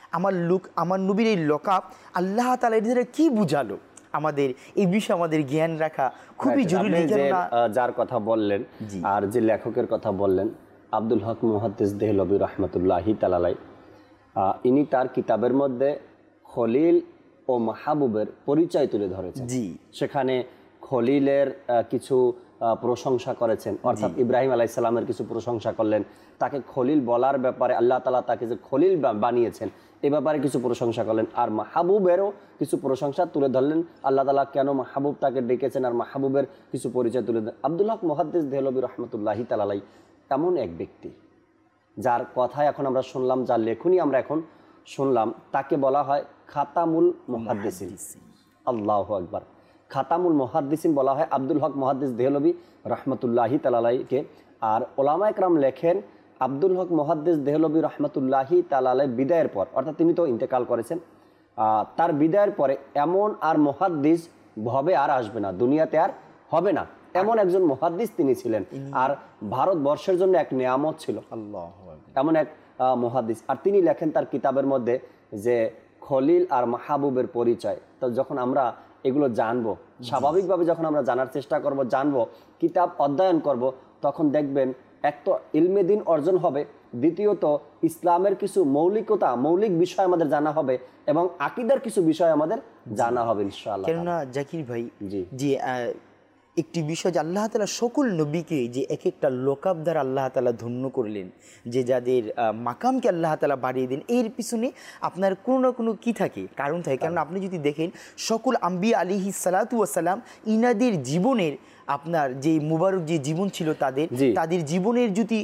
আমার নবীর এই লকাব আল্লাহ তাআলা এর দ্বারা কী বুঝালো, আমাদের এই বিষয়ে আমাদের জ্ঞান রাখা খুবই জরুরি। যার কথা বললেন আর যে লেখকের কথা বললেন আব্দুল হক মুহাদ্দিস দেহলবী রহমতুল্লাহি তাআলা আলাইহি, ইনি তার কিতাবের মধ্যে খলিল ও মাহবুবের পরিচয় তুলে ধরেছেন। জি, সেখানে খলিলের কিছু প্রশংসা করেছেন, অর্থাৎ ইব্রাহিম আলাইহিস সালামের কিছু প্রশংসা করলেন, তাকে খলিল বলার ব্যাপারে আল্লাহ তাআলা তাকে যে খলিল বানিয়েছেন এ ব্যাপারে কিছু প্রশংসা করলেন, আর মাহবুবেরও কিছু প্রশংসা তুলে ধরলেন, আল্লাহ তাআলা কেন মাহবুব তাকে ডেকেছেন আর মাহবুবের কিছু পরিচয় তুলে দেন। আব্দুল হক মুহাদ্দিস দেহলবী রহমতুল্লাহি তাআলা আলাইহি এমন এক ব্যক্তি যার কথা এখন আমরা শুনলাম, যার লেখনী আমরা এখন শুনলাম, তাকে বলা হয় খাতামুল মুহাদ্দিসিন। আল্লাহু আকবার, খাতামুল মুহাদ্দিসিন বলা হয় আব্দুল হক মুহাদ্দিস দেহলবী রহমতুল্লাহি তাআলা আলাইহিকে। আর ওলামা একরাম লেখেন আব্দুল হক মুহাদ্দিস দেহলবী রহমতুল্লাহি তাআলা আলাইহি বিদায়ের পর, অর্থাৎ তিনি তো ইন্তেকাল করেছেন, তার বিদায়ের পরে এমন আর মুহাদ্দিস ভবে আর আসবে না, দুনিয়াতে আর হবে না, এমন একজন মুহাদ্দিস তিনি ছিলেন। আর ভারতবর্ষের জন্য এক নিয়ামত ছিল এমন এক মুহাদ্দিস। আর তিনি লেখেন তার কিতাবের মধ্যে যে খলিল আর মাহবুবের পরিচয়। তো যখন আমরা এগুলো জানবো, স্বাভাবিকভাবে যখন আমরা জানার চেষ্টা করব, জানবো, কিতাব অধ্যয়ন করব, তখন দেখবেন এক তো ইলমে দিন অর্জন হবে, দ্বিতীয়ত ইসলামের কিছু মৌলিক বিষয় আমাদের জানা হবে এবং আকীদার কিছু বিষয় আমাদের জানা হবে ইনশাআল্লাহ। কেননা জাকির ভাই যে একটি বিষয় যে আল্লাহ তাআলা সকল নবীকে যে এক একটা লোকাব দ্বারা আল্লাহ তাআলা ধন্য করলেন, যে যাদের মাকামকে আল্লাহ তাআলা বাড়িয়ে দেন, এর পিছনে আপনার কোনো না কোনো কী থাকে, কারণ থাকে। কারণ আপনি যদি দেখেন সকল আম্বিয়া আলাইহিস সালাতু ওয়াস সালাম ইনাদের জীবনের আপনার যে মুবারক যে জীবন ছিল তাদের জীবনের যদি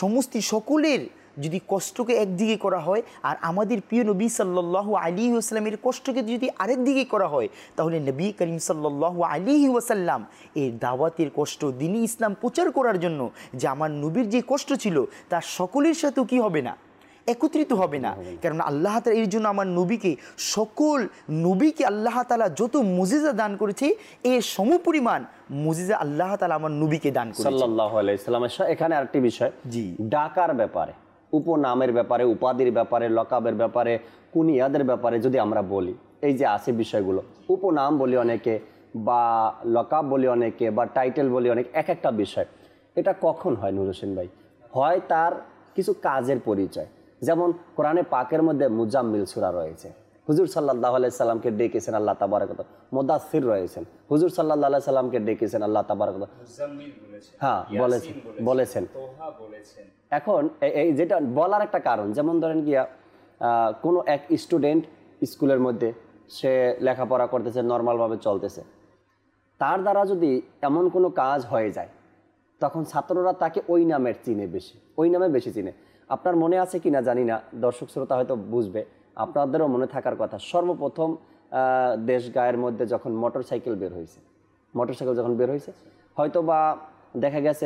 সকলের যদি কষ্টকে একদিকে করা হয় আর আমাদের প্রিয় নবী সাল্লাল্লাহু আলাইহি ওয়াসাল্লামের কষ্টকে যদি আরেক দিকে করা হয়, তাহলে নবী করিম সাল্লাল্লাহু আলাইহি ওয়াসাল্লাম এর দাওয়াতের কষ্ট, দ্বীন ইসলাম প্রচার করার জন্য যে আমার নবীর যে কষ্ট ছিল তার সকলের সাথেও কি হবে না, একত্রিত হবে না। কারণ আল্লাহ তাআলা এর জন্য আমার নবীকে সকল নবীকে আল্লাহ তাআলা যত মুজিজা দান করেছে এর সমপরিমাণ মুজিজা আল্লাহ তাআলা আমার নবীকে দান করেছে সাল্লাল্লাহু আলাইহি ওয়াসাল্লাম। এখানে আরেকটি বিষয়, ডাকার ব্যাপারে, উপনামের ব্যাপারে, উপাধির ব্যাপারে, লকাবের ব্যাপারে, কুনিয়াদের ব্যাপারে যদি আমরা বলি, এই যে আছে বিষয়গুলো, উপনাম বলি অনেকে বা লকাব বলি অনেকে বা টাইটেল বলি অনেকে, এক একটা বিষয় এটা কখন হয় নূর হোসেন ভাই? হয় তার কিছু কাজের পরিচয়, যেমন কোরআনে পাকের মধ্যে মুজাম্মিল সূরা রয়েছে, হুজুর সাল্লাল্লাহু আলাইহি সাল্লামকে ডেকেছেন আল্লাহ তাবারক ওয়া তাআলা, মুদাসসির রয়েছেন, হুজুর সাল্লাল্লাহু আলাইহি সাল্লামকে ডেকেছেন আল্লাহ তাবারক ওয়া তাআলা, মুজাম্মিল বলেছেন, হ্যাঁ বলেছেন। এখন এই যেটা বলার একটা কারণ, যেমন ধরেন গিয়া কোনো এক স্টুডেন্ট স্কুলের মধ্যে সে লেখাপড়া করতেছে, নর্মালভাবে চলতেছে, তার দ্বারা যদি এমন কোনো কাজ হয়ে যায় তখন ছাত্ররা তাকে ওই নামে বেশি চিনে। আপনার মনে আছে কি না জানি না, দর্শক শ্রোতা হয়তো বুঝবে, আপনাদেরও মনে থাকার কথা, সর্বপ্রথম দেশ গায়ের মধ্যে যখন মোটরসাইকেল বের হয়েছে, হয়তো বা দেখা গেছে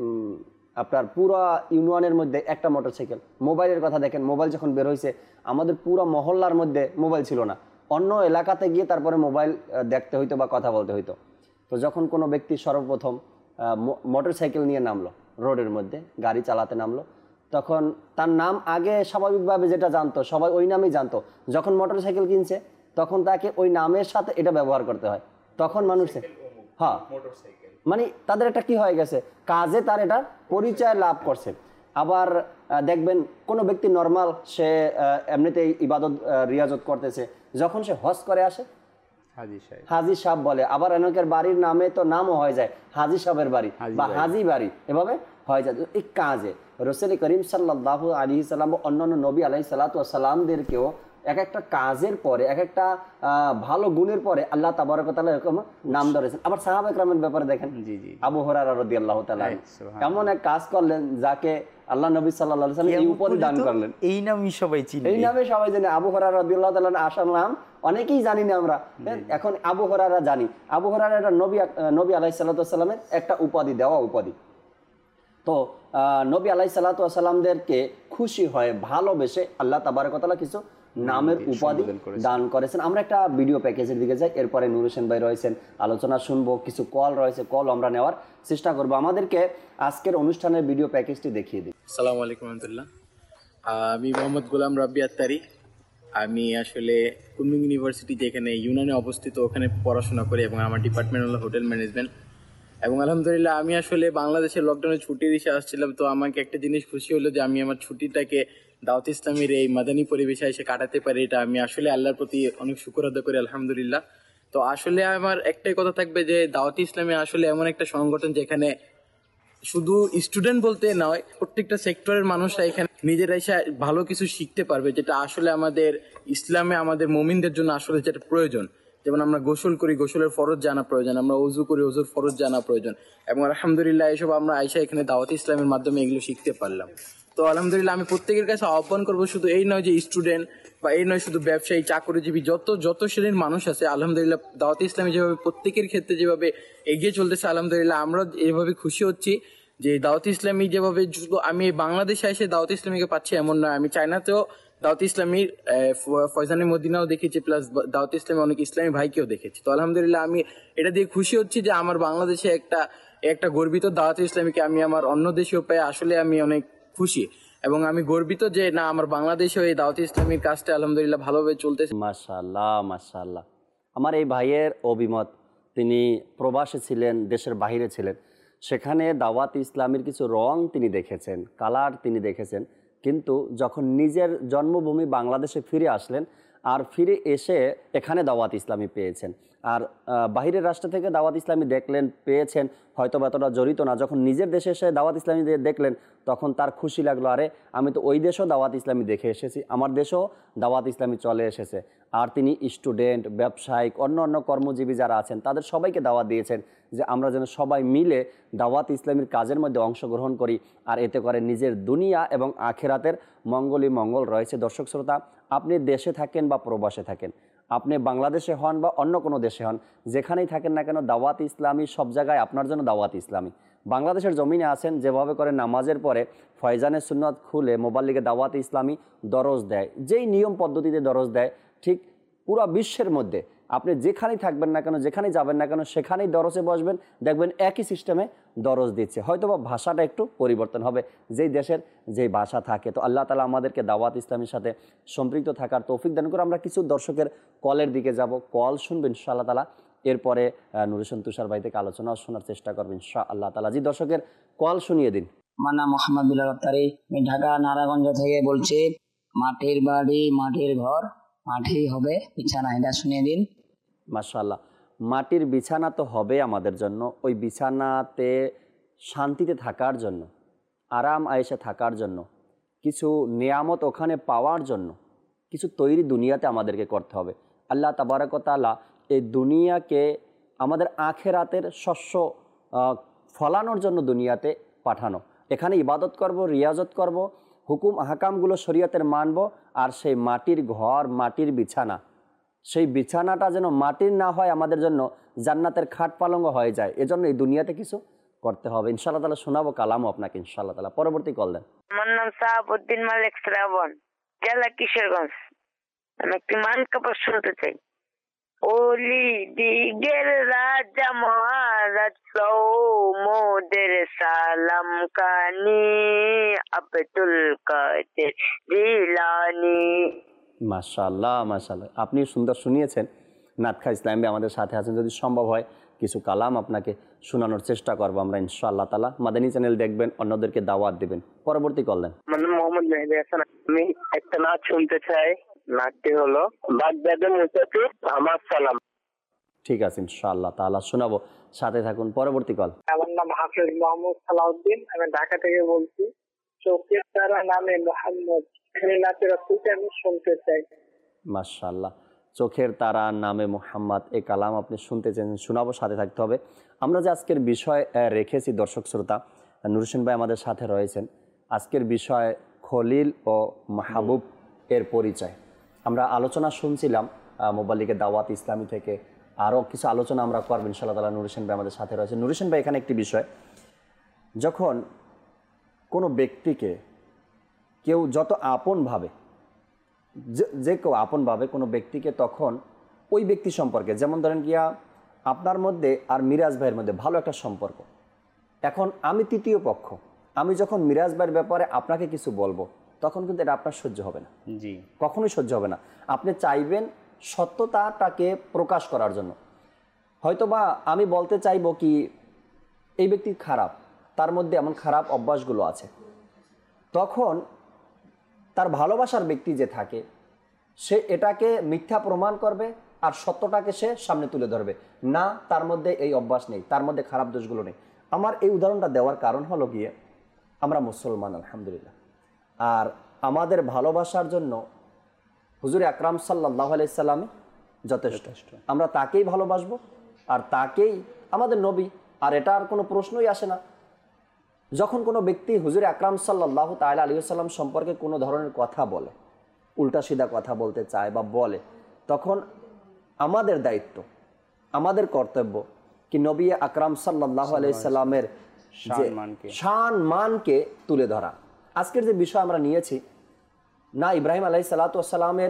আপনার পুরা ইউনিয়নের মধ্যে একটা মোটরসাইকেল। মোবাইলের কথা দেখেন, মোবাইল যখন বের হয়েছে আমাদের পুরো মহল্লার মধ্যে মোবাইল ছিল না, অন্য এলাকাতে গিয়ে তারপরে মোবাইল দেখতে হইতো বা কথা বলতে হইতো। তো যখন কোনো ব্যক্তি সর্বপ্রথম মোটরসাইকেল নিয়ে নামলো, রোডের মধ্যে গাড়ি চালাতে নামলো, তখন তার নাম আগে স্বাভাবিকভাবে যেটা জানতো সবাই ওই নামেই জানতো। যখন মোটরসাইকেল কিনছে তখন তাকে ওই নামের সাথে এটা ব্যবহার করতে হয়। তখন মানুষ হ্যাঁ মানে তাদের একটা কি হয়ে গেছে, কাজে তার এটা পরিচয় লাভ করছে। আবার দেখবেন কোনো ব্যক্তি নর্মাল, সে এমনিতেই ইবাদত রিয়াজত করতেছে, যখন সে হজ করে আসে হাজি সাহেব বলে। আবার অনেকের বাড়ির নামে তো নামও হয়ে যায় হাজি সাহেবের বাড়ি বা হাজি বাড়ি, এভাবে হয়ে যায়। এই কাজে রাসূল করিম সাল্লাল্লাহু আলাইহি সাল্লাম অন্যান্য নবী আলাইহিস সালাতু ওয়াস সালামদেরকেও এক একটা কাজের পরে, এক একটা ভালো গুণের পরে আল্লাহ তাবারক ওয়া তাআলা এরকম নাম ধরেছেন। আবার সাহাবা কেরামের ব্যাপারে দেখেন, আবু হুরায়রা রাদিয়াল্লাহু তাআলা এমন এক কাজ করলেন যাকে আল্লাহ নবী সাল্লাল্লাহু আলাইহি ওয়াসাল্লাম এই উপাধি দান করলেন। এই নামই সবাই চিনে, এই নামে সবাই জানে। আবু হুরায়রা রাদিয়াল্লাহু তাআলা আসল নাম অনেকেই জানি না আমরা, এখন আবু হুরায়রা জানি। আবু হুরায়রা এটা নবী আলাইহিস সালাতু ওয়াস সালামের একটা উপাধি, দেওয়া উপাধি। তো নবী আলাইহিস সালাতু ওয়াস সালামদেরকে খুশি হয়ে ভালোবেসে আল্লাহ তাবারক ওয়া তাআলা কিছু নামের উপাধি দান করেছেন। আমরা একটা ভিডিও প্যাকেজের দিকে যাই, এরপরে নূর হোসেন ভাই রয়েছেন, আলোচনা শুনবো, কিছু কল রয়েছে, কল আমরা নেওয়ার চেষ্টা করবো। আমাদেরকে আজকের অনুষ্ঠানের ভিডিও প্যাকেজটি দেখিয়ে দিন। আসসালামু আলাইকুম রহমতুল্লাহ। আমি মোহাম্মদ গোলাম রাব্বি আত্তারি। আমি আসলে কুনমিং ইউনিভার্সিটি, যেখানে ইউনানে অবস্থিত, ওখানে পড়াশোনা করি এবং আমার ডিপার্টমেন্ট হলো হোটেল ম্যানেজমেন্ট। এবং আলহামদুলিল্লাহ আমি আসলে বাংলাদেশের লকডাউনে ছুটির দিশে আসছিলাম, তো আমাকে একটা জিনিস খুশি হলো যে আমি আমার ছুটিটাকে দাওয়াত ইসলামের এই মাদানী পরিবেশে এসে কাটাতে পারি। এটা আমি আসলে আল্লাহর প্রতি অনেক শুকর আদায় করি, আলহামদুলিল্লাহ। তো আসলে আমার একটাই কথা থাকবে যে দাওয়াত ইসলামী আসলে এমন একটা সংগঠন যেখানে শুধু স্টুডেন্ট বলতে নয়, প্রত্যেকটা সেক্টরের মানুষরা এখানে নিজেরা এসে ভালো কিছু শিখতে পারবে, যেটা আসলে আমাদের ইসলামে আমাদের মুমিনদের জন্য আসলে যেটা প্রয়োজন। যেমন আমরা গোসল করি, গোসলের ফরজ জানা প্রয়োজন, আমরা ওযু করি, ওযুর ফরজ জানা প্রয়োজন। এবং আলহামদুলিল্লাহ এসব আমরা আইসা এখানে দাওয়াত ইসলামের মাধ্যমে এগুলো শিখতে পারলাম। তো আলহামদুলিল্লাহ আমি প্রত্যেকের কাছে আহ্বান করবো, শুধু এই নয় যে স্টুডেন্ট বা এই নয় শুধু ব্যবসায়ী, চাকরিজীবী, যত শ্রেণীর মানুষ আছে, আলহামদুলিল্লাহ দাওয়াত ইসলামী যেভাবে প্রত্যেকের ক্ষেত্রে যেভাবে এগিয়ে চলতেছে, আলহামদুলিল্লাহ আমরা এভাবে খুশি হচ্ছি যে দাওয়াত ইসলামী যেভাবে, শুধু আমি বাংলাদেশে এসে দাওয়াত ইসলামীকে পাচ্ছি এমন নয়, আমি চায়নাতেও দাওয়াত ইসলামীর ফয়জানে মদিনাও দেখেছি, প্লাস দাওয়াত ইসলামী অনেক ইসলামী ভাইকেও দেখেছি। তো আলহামদুলিল্লাহ আমি এটা দিয়ে খুশি হচ্ছি যে আমার বাংলাদেশে একটা গর্বিত দাওয়াত ইসলামীকে আমি আমার অন্য দেশেও পেয়ে আসলে আমি অনেক খুশি এবং আমি গর্বিত যে না, আমার বাংলাদেশেও এই দাওয়াত ইসলামীর কাজটা আলহামদুলিল্লাহ ভালোভাবে চলতেছে। মাশাআল্লাহ মাশাআল্লাহ। আমার এই ভাইয়ের অভিমত, তিনি প্রবাসে ছিলেন, দেশের বাইরে ছিলেন, সেখানে দাওয়াত ইসলামীর কিছু রং তিনি দেখেছেন, কালার তিনি দেখেছেন, কিন্তু যখন নিজের জন্মভূমি বাংলাদেশে ফিরে আসলেন আর ফিরে এসে এখানে দাওয়াত ইসলামী পেয়েছেন। আর বাহিরের রাষ্ট্র থেকে দাওয়াত ইসলামী দেখলেন, পেয়েছেন, হয়তো এতটা জড়িত না। যখন নিজের দেশে এসে দাওয়াত ইসলামী দেখলেন তখন তার খুশি লাগলো, আরে আমি তো ওই দেশেও দাওয়াত ইসলামী দেখে এসেছি, আমার দেশেও দাওয়াত ইসলামী চলে এসেছে। আর তিনি স্টুডেন্ট, ব্যবসায়িক, অন্য কর্মজীবী যারা আছেন তাদের সবাইকে দাওয়াত দিয়েছেন যে আমরা যেন সবাই মিলে দাওয়াত ইসলামীর কাজের মধ্যে অংশগ্রহণ করি, আর এতে করে নিজের দুনিয়া এবং আখিরাতের মঙ্গলই মঙ্গল রয়েছে। দর্শক শ্রোতা, আপনি দেশে থাকেন বা প্রবাসে থাকেন, আপনি বাংলাদেশে হন বা অন্য কোনো দেশে হন, যেখানেই থাকেন না কেন, দাওয়াত ইসলামী সব জায়গায় আপনার জন্য দাওয়াত ইসলামী। বাংলাদেশের জমিনে আছেন, যেভাবে করে নামাজের পরে ফয়জানের সুন্নাত খুলে মোবাইল লিগে দাওয়াত ইসলামী দরজ দেয়, যেই নিয়ম পদ্ধতিতে দরজ দেয়, ঠিক পুরো বিশ্বের মধ্যে আপনি যেখানেই থাকবেন না কেন, যেখানেই যাবেন না কেন, সেখানেই দরজে বসবেন, দেখবেন একই সিস্টেমে দরজ দিচ্ছে। হয়তো বা ভাষাটা একটু পরিবর্তন হবে, যেই দেশের যেই ভাষা থাকে। তো আল্লাহ তাআলা আমাদেরকে দাওয়াত ইসলামীর সাথে সম্পৃক্ত থাকার তৌফিক দান করে। আমরা কিছু দর্শকের কলের দিকে যাব, কল শুনবেন ইনশাআল্লাহ তাআলা, এরপরে নূর হোসেন তুষার ভাই থেকে আলোচনা শোনার চেষ্টা করবেন ইনশাআল্লাহ তাআলা। জি দর্শকের কল শুনিয়ে দিন। আমার নাম মোহাম্মদ বিলাল আত্তারি, আমি ঢাকা নারায়ণগঞ্জ থেকে বলছি। মাটির বাড়ি, মাটির ঘর, মাটি হবে বিছানা, এটা শুনিয়ে দিন। মাশাআল্লাহ, মাটির বিছানা তো হবে আমাদের জন্য, ওই বিছানাতে শান্তিতে থাকার জন্য, আরাম আয়েশে থাকার জন্য, কিছু নিয়ামত ওখানে পাওয়ার জন্য কিছু তৈরি দুনিয়াতে আমাদেরকে করতে হবে। আল্লাহ তাবারক ওয়া তাআলা এই দুনিয়াকে আমাদের আখিরাতের শস্য ফলানোর জন্য দুনিয়াতে পাঠানো। এখানে ইবাদত করব, রিয়াজত করব, হুকুম আহকামগুলো শরীয়তের মানব, আর সেই মাটির ঘর, মাটির বিছানা, সেই বিছানাটা যেন মাটির না হয়, আমাদের জন্য জান্নাতের খাট পালঙ্গ হয়ে যায়। এজন্য এই দুনিয়াতে কিছু করতে হবে। ইনশাআল্লাহ তাআলা শোনাবো কালামও আপনাকে ইনশাআল্লাহ তাআলা। পরবর্তী কল দেন। আমার নাম সাহাবউদ্দিন মালিক শ্রাবণ, জেলা কিশোরগঞ্জ। আমি একটি মানকা প্রশ্ন শুনতে চাই। ওলি দিগের রাজা মহারাজ মোদের সালাম কানি আব্দুল কাদের জিলানি। মাশাআল্লাহ মাশাআল্লাহ, আপনি সুন্দর শুনিয়েছেন। নাতখা ইসলাম ভাই আমাদের সাথে আছেন, যদি সম্ভব হয় কিছু কালাম আপনাকে শোনানোর চেষ্টা করবো আমরা ইনশাআল্লাহ তাআলা। মাদানী চ্যানেল দেখবেন, অন্যদেরকে দাওয়াত দিবেন। পরবর্তী কল দেন। আমার নাম মোহাম্মদ মেহেদী হাসান। আমি একটা নাচ শুনতে চাই। নাচটি হলো বাগদাদের মুসাফির আমার সালাম। ঠিক আছে ইনশাআল্লাহ তাআলা শোনাবো, সাথে থাকুন। পরবর্তী কল। আমার নাম হাফিজ মোহাম্মদ সালাউদ্দিন, আমি ঢাকা থেকে বলছি। চোখের তারা নামে মোহাম্মদ, এই নাচের অর্থটি আমি শুনতে চাই। মাশাআল্লাহ, চোখের তারা নামে মোহাম্মদ, এই কালাম আপনি শুনতে চান, শোনাবো, সাথে থাকতে হবে। আমরা যে আজকের বিষয় রেখেছি, দর্শক শ্রোতা নূর হোসেন ভাই আমাদের সাথে রয়েছেন। আজকের বিষয় খলিল ও মাহবুব এর পরিচয়। আমরা আলোচনা শুনছিলাম মোবাল্লিগের দাওয়াত ইসলামী থেকে, আরও কিছু আলোচনা আমরা করব ইনশাআল্লাহ তাআলা। নূর হোসেন ভাই আমাদের সাথে রয়েছে। নূর হোসেন ভাই, এখানে একটি বিষয়, যখন কোনো ব্যক্তিকে কেউ যত আপন ভাবে, যে কেউ আপন ভাবে কোনো ব্যক্তিকে, তখন ওই ব্যক্তি সম্পর্কে, যেমন ধরেন গিয়া আপনার মধ্যে আর মিরাজ ভাইয়ের মধ্যে ভালো একটা সম্পর্ক। এখন আমি তৃতীয় পক্ষ, আমি যখন মিরাজ ভাইয়ের ব্যাপারে আপনাকে কিছু বলবো, তখন কিন্তু এটা আপনার সহ্য হবে না। জি, কখনোই সহ্য হবে না। আপনি চাইবেন সত্যতাটাকে প্রকাশ করার জন্য। হয়তোবা আমি বলতে চাইবো কি, এই ব্যক্তি খারাপ, তার মধ্যে এমন খারাপ অভ্যাসগুলো আছে। তখন তার ভালোবাসার ব্যক্তি যে থাকে, সে এটাকে মিথ্যা প্রমাণ করবে আর সত্যটাকে সে সামনে তুলে ধরবে, না তার মধ্যে এই অভ্যাস নেই, তার মধ্যে খারাপ দোষগুলো নেই। আমার এই উদাহরণটা দেওয়ার কারণ হলো গিয়ে, আমরা মুসলমান আলহামদুলিল্লাহ, আর আমাদের ভালোবাসার জন্য হুজুর আকরাম সাল্লাল্লাহু আলাইহি সাল্লামে যথেষ্ট। আমরা তাকেই ভালোবাসবো, আর তাকেই আমাদের নবী, আর এটা আর কোনো প্রশ্নই আসে না। যখন কোনো ব্যক্তি হুজুর আকরাম সাল্লাল্লাহু তাআলা আলাইহি ওয়াসাল্লাম সম্পর্কে কোনো ধরনের কথা বলে, উল্টা সিধা কথা বলতে চায় বা বলে, তখন আমাদের দায়িত্ব, আমাদের কর্তব্য কি নবী আকরাম সাল্লাল্লাহু আলাইহি সাল্লামের শান মানকে তুলে ধরা। আজকের যে বিষয় আমরা নিয়েছি, না ইব্রাহিম আলাইহিস সালাতু ওয়াস সালামের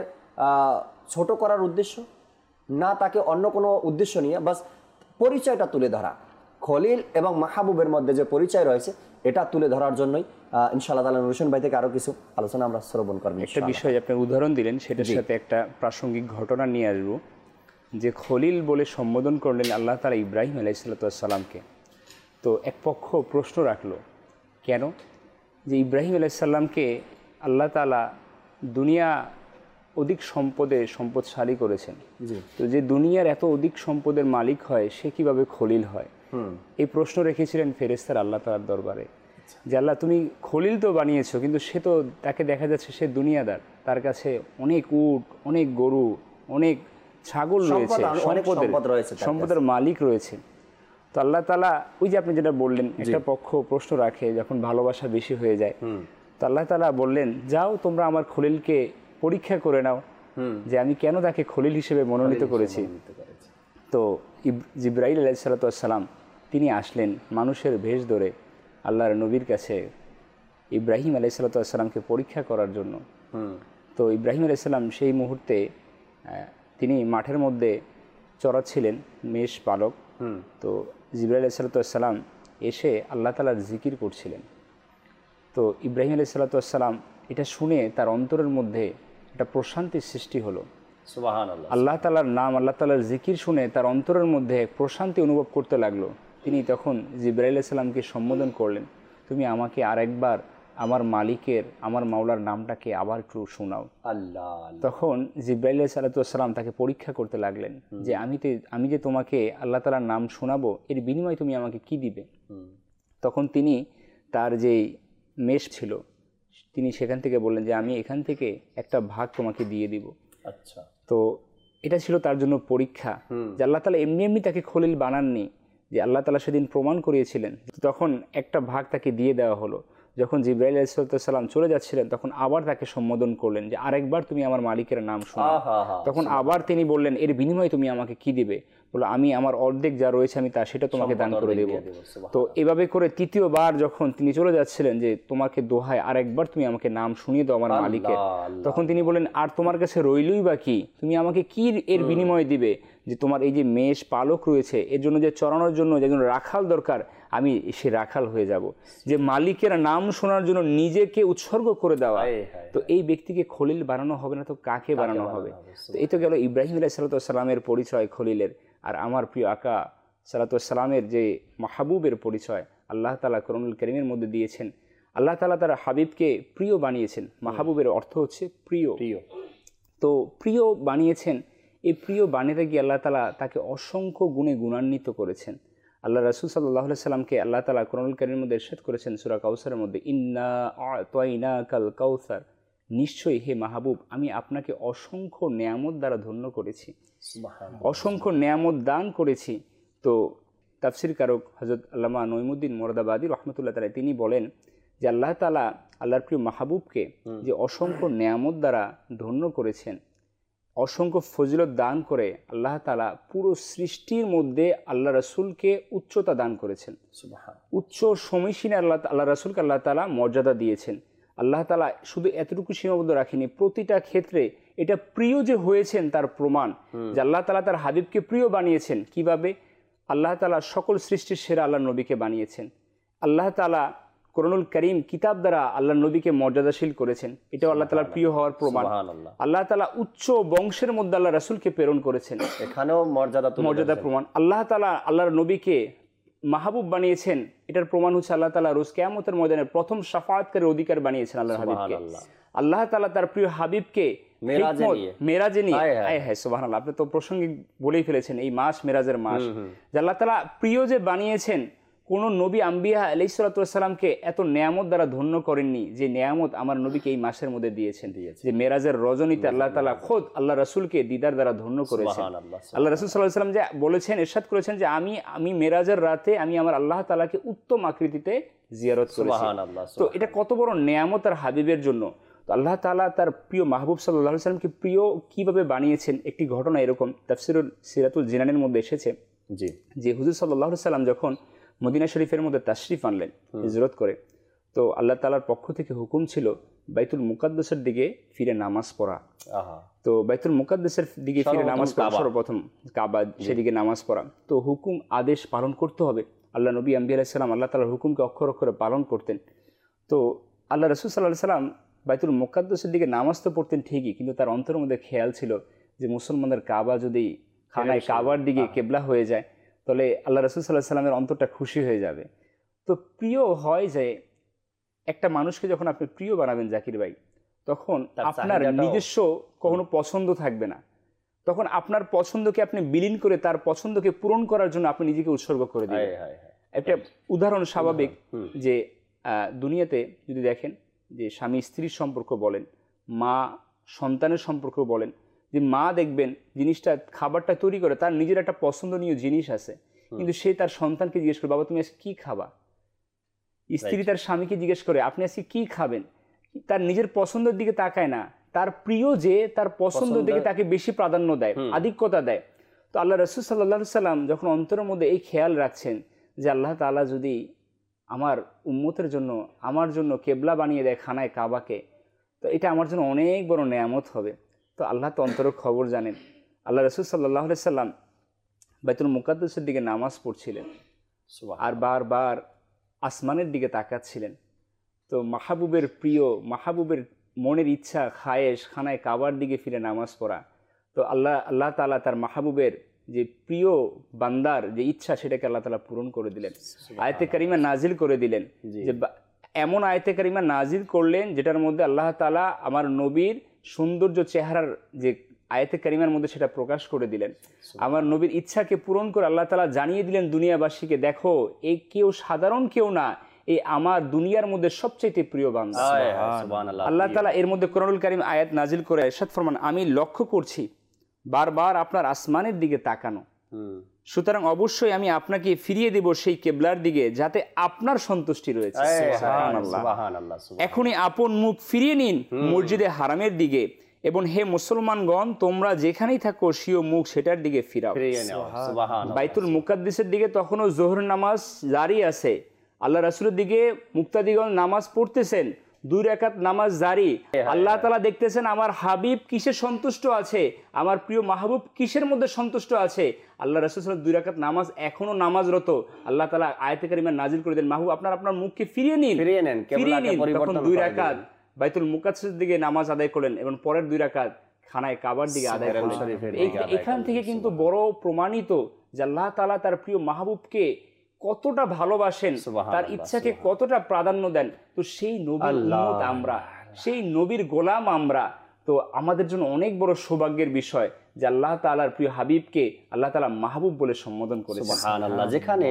ছোট করার উদ্দেশ্য, না তাকে অন্য কোনো উদ্দেশ্য নিয়ে, বাস পরিচয়টা তুলে ধরা। খলিল এবং মাহবুবের মধ্যে যে পরিচয় রয়েছে, এটা তুলে ধরার জন্যই ইনশাআল্লাহ তাআলা নূর হোসেন ভাই থেকে আরও কিছু আলোচনা আমরা শ্রবণ করব। একটা বিষয় আপনি উদাহরণ দিলেন, সেটার সাথে একটা প্রাসঙ্গিক ঘটনা নিয়ে আসবো। যে খলিল বলে সম্বোধন করলেন আল্লাহ তাআলা ইব্রাহিম আলাইহিস সালামকে। তো এক পক্ষ প্রশ্ন রাখলো, কেন যে ইব্রাহিম আলাইহিস সালামকে আল্লাহ তাআলা দুনিয়া অধিক সম্পদশালী করেছেন, তো যে দুনিয়ার এত অধিক সম্পদের মালিক হয়, সে কিভাবে খলিল হয়? এই প্রশ্ন রেখেছিলেন ফেরেশতারা আল্লাহ তাআলার দরবারে, যে আল্লাহ তুমি খলিল তো বানিয়েছো, কিন্তু সে তো, তাকে দেখা যাচ্ছে সে দুনিয়াদার, তার কাছে অনেক উট, অনেক গরু, অনেক ছাগল রয়েছে, সম্পদের মালিক রয়েছে। তো আল্লাহ তাআলা, ওই যে আপনি যেটা বললেন, একটা পক্ষ প্রশ্ন রাখে যখন ভালোবাসা বেশি হয়ে যায়, তো আল্লাহ তাআলা বললেন, যাও তোমরা আমার খলিলকে পরীক্ষা করে নাও যে আমি কেন তাকে খলিল হিসেবে মনোনীত করেছি। তো জিবরাইল আলাইহিস সালাম তিনি আসলেন মানুষের ভেষ ধরে আল্লাহর নবীর কাছে ইব্রাহিম আলাইহিস সালামকে পরীক্ষা করার জন্য। তো ইব্রাহিম আলাইহিস সালাম সেই মুহূর্তে তিনি মাঠের মধ্যে চড়াচ্ছিলেন, মেষ পালক। তো জিবরাইল আলাইহিস সালাম এসে আল্লাহ তাআলার জিকির করছিলেন। তো ইব্রাহিম আলাইহিস সালাম এটা শুনে তার অন্তরের মধ্যে একটা প্রশান্তির সৃষ্টি হলো। সুবহানাল্লাহ, আল্লাহ তাআলার নাম, আল্লাহ তাআলার জিকির শুনে তার অন্তরের মধ্যে প্রশান্তি অনুভব করতে লাগলো। তিনি তখন জিবরাইল আলাইহিস সালামকে সম্বোধন করলেন, তুমি আমাকে আরেকবার আমার মালিকের, আমার মাওলার নামটাকে আবার একটু শোনাও। আল্লাহ। তখন জিবরাইল আলাইহিস সালাম তাকে পরীক্ষা করতে লাগলেন যে আমি যে তোমাকে আল্লাহ তাআলার নাম শোনাবো, এর বিনিময়ে তুমি আমাকে কি দিবে? তখন তিনি তার যে মেষ ছিল, তিনি সেখান থেকে বললেন যে আমি এখান থেকে একটা ভাগ তোমাকে দিয়ে দিব। আচ্ছা। তো এটা ছিল তার জন্য পরীক্ষা, যে আল্লাহ তাআলা এমনি এমনি তাকে খলিল বানাননি, যে আল্লাহ তাআলা সেদিন প্রমাণ করিয়েছিলেন। তখন একটা ভাগ তাকে দিয়ে দেওয়া হলো, যখন জিবরাইল আলাইহিস সালাম চলে যাচ্ছিলেন তখন আবার তাকে সম্বোধন করলেন যে আরেকবার তুমি আমার মালিকের নাম শোনাও। তখন আবার তিনি বললেন এর বিনিময়ে তুমি আমাকে কি দিবে? বলল আমি আমার অর্ধেক যা রয়েছে আমি তা সেটা তোমাকে দান করে দেব। তো এভাবে করে তৃতীয়বার যখন তিনি চলে যাচ্ছিলেন যে তোমাকে দোহায় আরেকবার তুমি আমাকে নাম শুনিয়ে দাও আমার মালিকের, তখন তিনি বললেন আর তোমার কাছে রইলই বা কি, তুমি আমাকে কি এর বিনিময়ে দিবে? যে তোমার এই যে মেষ পালক রয়েছে এর জন্য যে চড়ানোর জন্য যে রাখাল দরকার, আমি সে রাখাল হয়ে যাব। যে মালিকের নাম শোনার জন্য নিজেকে উৎসর্গ করে দেওয়া, তো এই ব্যক্তিকে খলিল বানানো হবে না তো কাকে বানানো হবে? তো এই তো গেল ইব্রাহিম আলাইহিস সালামের পরিচয় খলিলের। আর আমার প্রিয় আকা সালামের যে মাহবুবের পরিচয় আল্লাহ তাআলা কোরআনুল কারীমের মধ্যে দিয়েছেন। আল্লাহ তাআলা তার হাবিবকে প্রিয় বানিয়েছেন। মাহবুবের অর্থ হচ্ছে প্রিয়। তো প্রিয় বানিয়েছেন, এই প্রিয় বানাতে গিয়ে আল্লাহ তাআলা তাকে অসংখ্য গুণে গুণান্বিত করেছেন। আল্লাহ রাসূল সাল্লাল্লাহু আলাইহি সাল্লামকে আল্লাহ তাআলা কোরআনুল কারীমের মধ্যে ইরশাদ করেছেন সূরা কাউসারের মধ্যে, ইন্না আ'তাইনাকাল কাউসার, নিশ্চয়ই হে মাহবুব আমি আপনাকে অসংখ্য নেয়ামত দ্বারা ধন্য করেছি, অসংখ্য নেয়ামত দান করেছি। তো তাফসির কারক হযরত আল্লামা নঈমুদ্দিন মুরাদাবাদী রাহমাতুল্লাহ তাআলা তিনি বলেন যে আল্লাহ তাআলা আল্লাহর প্রিয় মাহবুবকে যে অসংখ্য নেয়ামত দ্বারা ধন্য করেছেন, অসংখ্য ফজিলত দান করে আল্লাহ তাআলা পুরো সৃষ্টির মধ্যে আল্লাহ রাসূলকে উচ্চতা দান করেছেন। উচ্চ সমীচীন আল্লাহ রাসূলকে আল্লাহ তাআলা মর্যাদা দিয়েছেন। আল্লাহ তাআলা শুধু এতটুকু সীমাবদ্ধ রাখেনি, প্রতিটা ক্ষেত্রে এটা প্রিয় যে হয়েছেন তার প্রমাণ যে আল্লাহ তাআলা তার হাবিবকে প্রিয় বানিয়েছেন। কিভাবে? আল্লাহ তাআলা সকল সৃষ্টির সেরা আল্লাহ নবীকে বানিয়েছেন। আল্লাহ তাআলা কোরআনুল কারীম কিতাব দ্বারা আল্লাহ নবীকে মর্যাদাশীল করেছেন, এটাও আল্লাহ তাআলার প্রিয় হওয়ার প্রমাণ। আল্লাহ তাআলা উচ্চ বংশের মধ্যে আল্লাহ রাসূলকে প্রেরণ করেছেন, এখানেও মর্যাদা প্রমাণ। আল্লাহ তাআলা আল্লাহর নবীকে মাহবুব বানিয়েছেন, এটার প্রমাণ হচ্ছে আল্লাহ তাআলা রোজ কিয়ামতের ময়দানে প্রথম শাফাআতের অধিকার বানিয়েছেন আল্লাহর হাবিবকে। আল্লাহ তাআলা তার প্রিয় হাবিবকে মেরাজে নিয়ে সুবহানাল্লাহ, আপনি তো প্রসঙ্গিক বলেই ফেলেছেন, এই মাস মেরাজের মাস। যে আল্লাহ তাআলা প্রিয় যে বানিয়েছেন, কোন নবী আম্বিয়া আলাইহিস সালাতু ওয়াস সালামকে এত নেয়ামত দ্বারা ধন্য করেননি যে নেয়ামত আমার নবীকে এই মাসের মধ্যে দিয়েছেন। যে মেরাজের রজনীতে আল্লাহ তাআলা খোদ আল্লাহ রাসূলকে দিদার দ্বারা ধন্য করেছেন। আল্লাহ রাসূল সাল্লাল্লাহু আলাইহি ওয়াসাল্লাম যে বলেছেন, ইরশাদ করেছেন যে আমি মেরাজের রাতে আমি আমার আল্লাহ তাআলাকে উত্তম আকৃতিতে জিয়ারত করেছি। তো এটা কত বড় নেয়ামত আর হাবিবের জন্য। তো আল্লাহ তাআলা তার প্রিয় মাহবুব সাল্লাল্লাহু আলাইহি ওয়াসাল্লামকে প্রিয় কিভাবে বানিয়েছেন, একটি ঘটনা এরকম তাফসীরুল সিরাতুল জিনানের মধ্যে এসেছে যে হুজুর সাল্লাল্লাহু আলাইহি ওয়াসাল্লাম যখন মদিনা শরীফের মধ্যে তাশরিফ আনলেন হিজরত করে, তো আল্লাহ তাআলার পক্ষ থেকে হুকুম ছিল বাইতুল মুকাদ্দাসের দিকে ফিরে নামাজ পড়া। তো বাইতুল মুকাদ্দাসের দিকে ফিরে নামাজ পড়া, সর্বপ্রথম কাবা, সেদিকে নামাজ পড়া। তো হুকুম আদেশ পালন করতে হবে। আল্লাহ নবী আম্বিয়া আলাইহিস সালাম আল্লাহ তাআলার হুকুমকে অক্ষর অক্ষরে পালন করতেন। তো আল্লাহ রাসূল সাল্লাল্লাহু আলাইহি সাল্লাম বাইতুল মুকাদ্দাসের দিকে নামাজ তো পড়তেন ঠিকই, কিন্তু তার অন্তরের মধ্যে খেয়াল ছিল যে মুসলমানদের কাবা যদি খানায় কাবার দিকে কেবলা হয়ে যায় তাহলে আল্লাহ রাসূল সাল্লাল্লাহু আলাইহি সাল্লামের অন্তরটা খুশি হয়ে যাবে। তো প্রিয় হয় যে একটা মানুষকে যখন আপনি প্রিয় বানাবেন জাকির ভাই, তখন আপনার নিজস্ব কোনো পছন্দ থাকবে না। তখন আপনার পছন্দকে আপনি বিলীন করে তার পছন্দকে পূরণ করার জন্য আপনি নিজেকে উৎসর্গ করে দিবেন। একটা উদাহরণ স্বাভাবিক যে দুনিয়াতে যদি দেখেন যে স্বামী স্ত্রীর সম্পর্ক বলেন, মা সন্তানের সম্পর্ক বলেন, যে মা দেখবেন জিনিসটা খাবারটা তৈরি করে তার নিজের একটা পছন্দনীয় জিনিস আছে, কিন্তু সে তার সন্তানকে জিজ্ঞেস করে বাবা তুমি আজকে কি খাবা। স্ত্রী তার স্বামীকে জিজ্ঞেস করে আপনি আজকে কি খাবেন। তার নিজের পছন্দের দিকে তাকায় না, তার প্রিয় যে তার পছন্দের দিকে তাকে বেশি প্রাধান্য দেয়, আধিক্যতা দেয়। তো আল্লাহ রাসূল সাল্লাল্লাহু আলাইহি সাল্লাম যখন অন্তরের মধ্যে এই খেয়াল রাখছেন যে আল্লাহ তাআলা যদি আমার উম্মতের জন্য আমার জন্য কেবলা বানিয়ে দেয় খানায় কাবাকে, তো এটা আমার জন্য অনেক বড় নেয়ামত হবে। তো আল্লাহ তো অন্তরের খবর জানেন। আল্লাহ রাসূল সাল্লাল্লাহু আলাইহি সাল্লাম বাইতুল মুকাদ্দাসের দিকে নামাজ পড়ছিলেন আর বারবার আসমানের দিকে তাকাচ্ছিলেন। তো মাহবুবের প্রিয়, মাহবুবের মনের ইচ্ছা খায়েশ খানায় কাবার দিকে ফিরে নামাজ পড়া। তো আল্লাহ তাআলা তার মাহবুবের যে প্রিয় বান্দার যে ইচ্ছা সেটাকে আল্লাহ তাআলা পূরণ করে দিলেন, আয়াতে কারিমা নাজিল করে দিলেন। যে এমন আয়াতে কারিমা নাজিল করলেন যেটার মধ্যে আল্লাহ তাআলা আমার নবীর সৌন্দর্য চেহারার যে আয়াতে কারিমার মধ্যে সেটা প্রকাশ করে দিলেন। আমার নবীর ইচ্ছাকে পূরণ করে আল্লাহ তাআলা জানিয়ে দিলেন দুনিয়াবাসীকে, দেখো এই কেউ সাধারণ কেউ না, এই আমার দুনিয়ার মধ্যে সবচেয়ে প্রিয় বান্দা। আল্লাহ তাআলা এর মধ্যে কোরআনুল কারীম আয়াত নাজিল করে ইরশাদ ফরমান, আমি লক্ষ্য করছি বারবার আপনার আসমানের দিকে তাকানো, সুতরাং অবশ্যই আমি আপনাকে ফিরিয়ে দেব সেই কেবলার দিকে যাতে আপনার সন্তুষ্টি রয়েছে। সুবহানাল্লাহ। এখনই আপন মুখ ফিরিয়ে নিন মসজিদে হারামের দিকে, এবং হে মুসলমানগণ তোমরা যেখানেই থাকো স্বীয় মুখ সেটার দিকে ফিরাও। বাইতুল মুকাদ্দিসের দিকে তখনও জোহর নামাজ জারি আছে, আল্লাহ রাসূলের দিকে মুক্তাদিগণ নামাজ পড়তেছেন, 2 রাকাত নামাজ জারি। আল্লাহ তাআলা দেখতেছেন আমার হাবিব কিসে সন্তুষ্ট আছে, আমার প্রিয় মাহবুব কিসের মধ্যে সন্তুষ্ট আছে। আল্লাহ রাসূল সাল্লাল্লাহু আলাইহি 2 রাকাত নামাজ এখনো নামাজরত। আল্লাহ তাআলা আয়াতে কারিমা নাজিল করে দেন, মাহবুব আপনার মুখকে ফিরিয়ে নিন। তখন 2 রাকাত বাইতুল মুকাদ্দাসের দিকে নামাজ আদায় করলেন এবং পরের 2 রাকাত খানায় কাবার দিকে আদায় করলেন। এখান থেকে কিন্তু বড় প্রমাণিত যে আল্লাহ তাআলা তার প্রিয় মাহবুবকে কতটা ভালোবাসেন, তার ইচ্ছাকে কতটা প্রাধান্য দেন। তো সেই নবীর উম্মত আমরা, সেই নবীর গোলাম আমরা, তো আমাদের জন্য অনেক বড় সৌভাগ্যের বিষয় যে আল্লাহ তাআলার প্রিয় হাবিবকে আল্লাহ তাআলা মাহবুব বলে সম্বোধন করেছেন। সুবহানাল্লাহ। যেখানে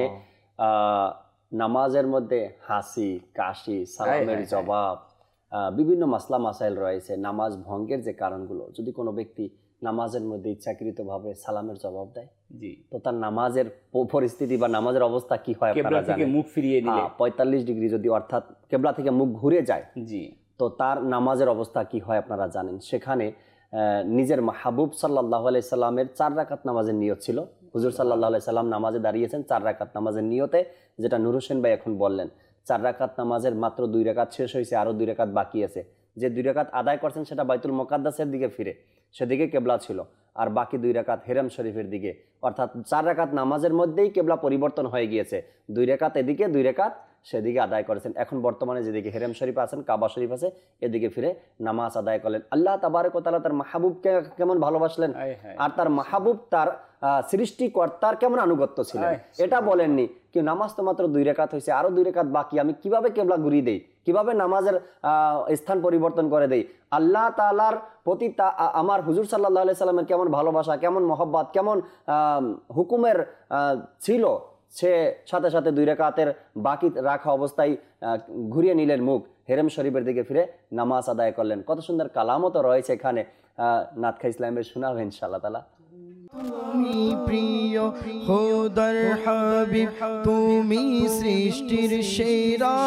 নামাজের মধ্যে হাসি কাশি, সালামের জবাব, বিভিন্ন মাসলা মাসাইল রয়েছে, নামাজ ভঙ্গের যে কারণগুলো, যদি কোনো ব্যক্তি নামাজের মধ্যে ইচ্ছাকৃতভাবে সালামের জবাব দেয়, তো তার নামাজের পরিস্থিতি বা নামাজের অবস্থা কি হয় আপনারা জানেন। মুখ ফিরিয়ে নিলে 45 ডিগ্রি যদি অর্থাৎ কেবলা থেকে মুখ ঘুরে যায়, তো তার নামাজের অবস্থা কি হয় আপনারা জানেন। সেখানে নিজের মাহবুব সাল্লাল্লাহু আলাইহি সাল্লামের 4 রাকাত নামাজের নিয়ত ছিল। হুজুর সাল্লাল্লাহু আলাইহি সাল্লাম নামাজে দাঁড়িয়েছেন 4 রাকাত নামাজের নিয়তে, যেটা নূর হোসেন ভাই এখন বললেন। 4 রাকাত নামাজের মাত্র 2 রাকাত শেষ হয়েছে, আরো 2 রাকাত বাকি আছে। যে 2 রাকাত আদায় করছেন সেটা বাইতুল মুকাদ্দাসের দিকে ফিরে, সেদিকে কেবলা ছিল, আর বাকি 2 রাকাত হেরাম শরীফের দিকে। অর্থাৎ 4 রাকাত নামাজের মধ্যেই কেবলা পরিবর্তন হয়ে গিয়েছে, 2 রাকাত এদিকে 2 রাকাত সেদিকে আদায় করেছেন। এখন বর্তমানে যেদিকে হেরাম শরীফ আছেন, কাবা শরীফ আছে, এদিকে ফিরে নামাজ আদায় করলেন। আল্লাহ তাবারক ওয়া তাআলা তার মাহবুবকে কেমন ভালোবাসলেন, আর তার মাহবুব তার সৃষ্টিকর্তার কেমন আনুগত্য ছিলেন এটা বলেননি। কি নামাজ তো মাত্র 2 রাকাত হয়েছে, আরো 2 রাকাত বাকি, আমি কিভাবে কেবলা ঘুরিয়ে দেই, কিভাবে নামাজের স্থান পরিবর্তন করে দেই। আল্লাহ তাআলার প্রতি আমার হুজুর সাল্লাল্লাহু আলাইহি সাল্লামের কেমন ভালোবাসা, কেমন মহব্বত, কেমন হুকুমের ছিল, সে সাথে সাথে 2 রাকাতের বাকি রাখা অবস্থায় ঘুরিয়ে নিলেন মুখ, হেরেম শরীফের দিকে ফিরে নামাজ আদায় করলেন। কত সুন্দর কালামও তো রয়েছে এখানে, নাতখা ইসলামের শোনাবেন ইনশাআল্লাহ তাআলা। তুমি প্রিয় খোদার হাবিব, তুমি সৃষ্টির সেরা,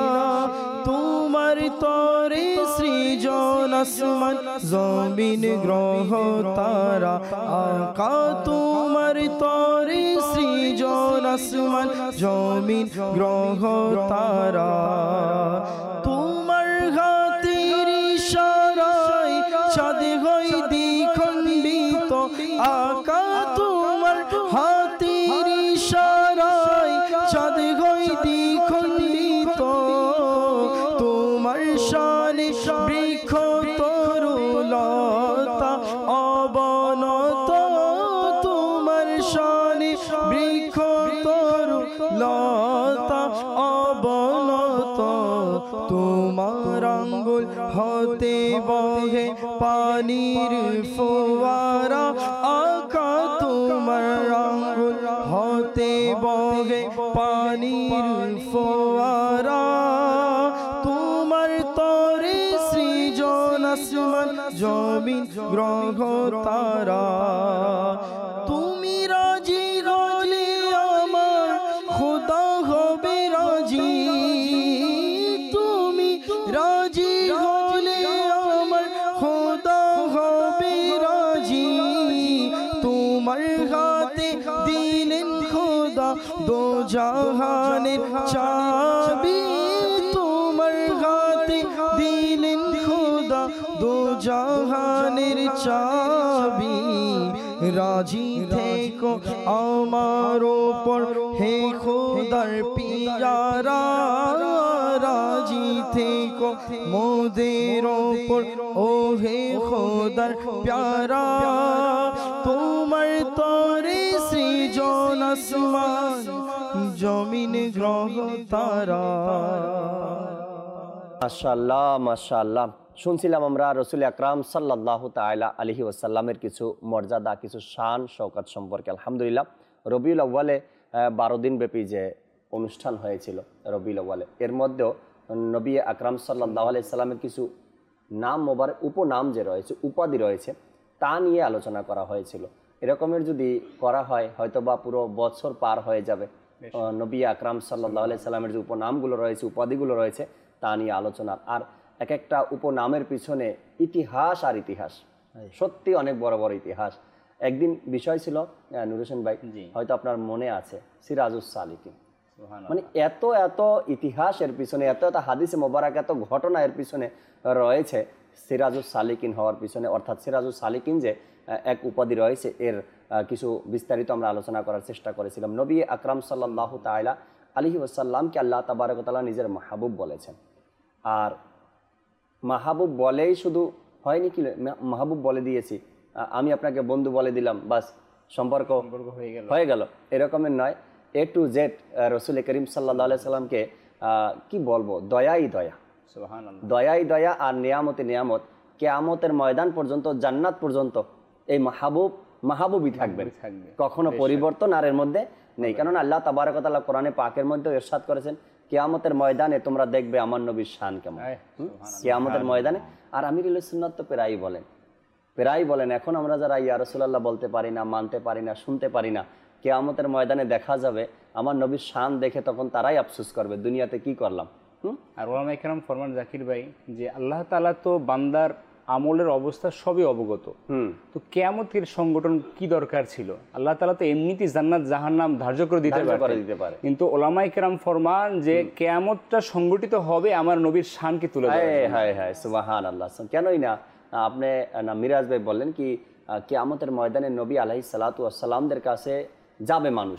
তোমার তরে সৃজন আসমান জমিন গ্রহ তারা, আকা তোমার তরে সৃজন আসমান জমিন গ্রহ তারা, তোমার হাতের ইশারায় চাঁদ হয় দ্বিখণ্ডিত, আকা তোমার হাতের ইশারায় চাঁদ হয় দ্বিখণ্ডিত, তোমার শানে বৃক্ষ তরুলতা অবনত, তোমার শানে বৃক্ষ তরুলতা অবনত, তোমার আঙ্গুল হতে বহে পানির ফোয়ারা, আকা তোমার আঙ্গুল হতে বহে পানির ফোয়ারা, তোমার তরে সৃজন আসমান জমিন গ্রহ তারা, তুমি রাজি হলে আমার খোদা হবে রাজি, তুমি রাজি হলে আমার খোদা হবে রাজি, তোমার হাতে দিলেন খোদা দো জাহানের চাবি, তোমার হাতে দিলেন খোদা দো জাহানের চাবি, রাজি থেকো আমার ওপর হে খোদার পিয়ারা, রাজি থেকো মোদের ওপর ও হে খোদার প্যারা, তোমার তরে সৃজন আসমান জমিন গ্রহ তারা। মাশাআল্লাহ মাশাআল্লাহ। শুনছিলাম আমরা রসুল আকরাম সাল্লাল্লাহু তাআলা আলাইহি ওয়াসাল্লামের কিছু মর্যাদা, কিছু শান শওকত সম্পর্কে। আলহামদুলিল্লাহ, রবিউল আউয়ালে 12 দিন ব্যাপী যে অনুষ্ঠান হয়েছিল রবিউল আউয়ালে, এর মধ্যেও নবী আকরাম সাল্লাল্লাহু আলাইহি সাল্লামের কিছু নাম মোবারক, উপনাম যে রয়েছে, উপাধি রয়েছে, তা নিয়ে আলোচনা করা হয়েছিল। এরকমের যদি করা হয় হয়তো বা পুরো বছর পার হয়ে যাবে নবী আকরাম সাল্লাল্লাহু আলাইহি সাল্লামের যে উপনামগুলো রয়েছে, উপাধিগুলো রয়েছে তা নিয়ে আলোচনা। আর এক একটা উপনামের পিছনে ইতিহাস আর ইতিহাস, সত্যি অনেক বড় বড় ইতিহাস। একদিন বিষয় ছিল নূর হোসেন ভাই, হয়তো আপনার মনে আছে, সিরাজুস সালিকিন। মানে এত এত ইতিহাস এর পিছনে, এত এত হাদিসে মোবারক, এত ঘটনা এর পিছনে রয়েছে সিরাজুস সালিকিন হওয়ার পিছনে। অর্থাৎ সিরাজুস সালিকিন যে এক উপাধি রয়েছে, এর কিছু বিস্তারিত আমরা আলোচনা করার চেষ্টা করেছিলাম। নবী আকরাম সাল্লাল্লাহু তাআলা আলাইহি ওয়াসাল্লামকে আল্লাহ তাবারক ওয়া তাআলা নিজের মাহবুব বলেছেন। আর মাহবুব বলেই শুধু হয়নি, কি মাহবুব বলে দিয়েছি, আমি আপনাকে বন্ধু বলে দিলাম, বাস সম্পর্ক হয়ে গেল, এরকমের নয়। এ টু জেড রসুল করিম সাল্লাল্লাহু আলাইহি সাল্লামকে কি বলবো, দয়াই দয়া, দয়াই দয়া আর নিয়ামতে নিয়ামত। কিয়ামতের ময়দান পর্যন্ত, জান্নাত পর্যন্ত এই মাহবুবই থাকবেন, কখনো পরিবর্তন আর এর মধ্যে নেই। কারণ আল্লাহ তাবারক ওয়া তাআলা কোরআনে পাকের মধ্যে ইরশাদ করেছেন, কিয়ামতের ময়দানে তোমরা দেখবে আমার নবীর শান কেমন, কিয়ামতের ময়দানে। আর আমিরুল সুন্নাত তো প্রায় বলেন, এখন আমরা যারা ইয়া রাসূলুল্লাহ বলতে পারি না, মানতে পারি না, শুনতে পারি না, কিয়ামতের ময়দানে দেখা যাবে আমার নবীর শান দেখে তখন তারাই আফসোস করবে, দুনিয়াতে কি করলাম। আর ওলামায়ে কেরাম ফরমান জাকির ভাই যে আল্লাহ তাআলা তো বান্দার আমলের অবস্থা সবই অবগত, তো কিয়ামতের সংগঠন কি দরকার ছিল? আল্লাহ তাআলা তো এমনিতেই জান্নাত জাহান্নাম ধার্য করে দিতে পারে, কিন্তু ওলামায়ে কেরাম ফরমান যে কিয়ামতটা সংগঠিত হবে আমার নবীর শানকে তুলে ধরে। হায় হায় সুবহানাল্লাহ। কেনই না, আপনি না মিরাজ ভাই বললেন কি কিয়ামতের ময়দানে নবী আলাইহিস সালাতু ওয়াস সালামদের কাছে যাবে মানুষ,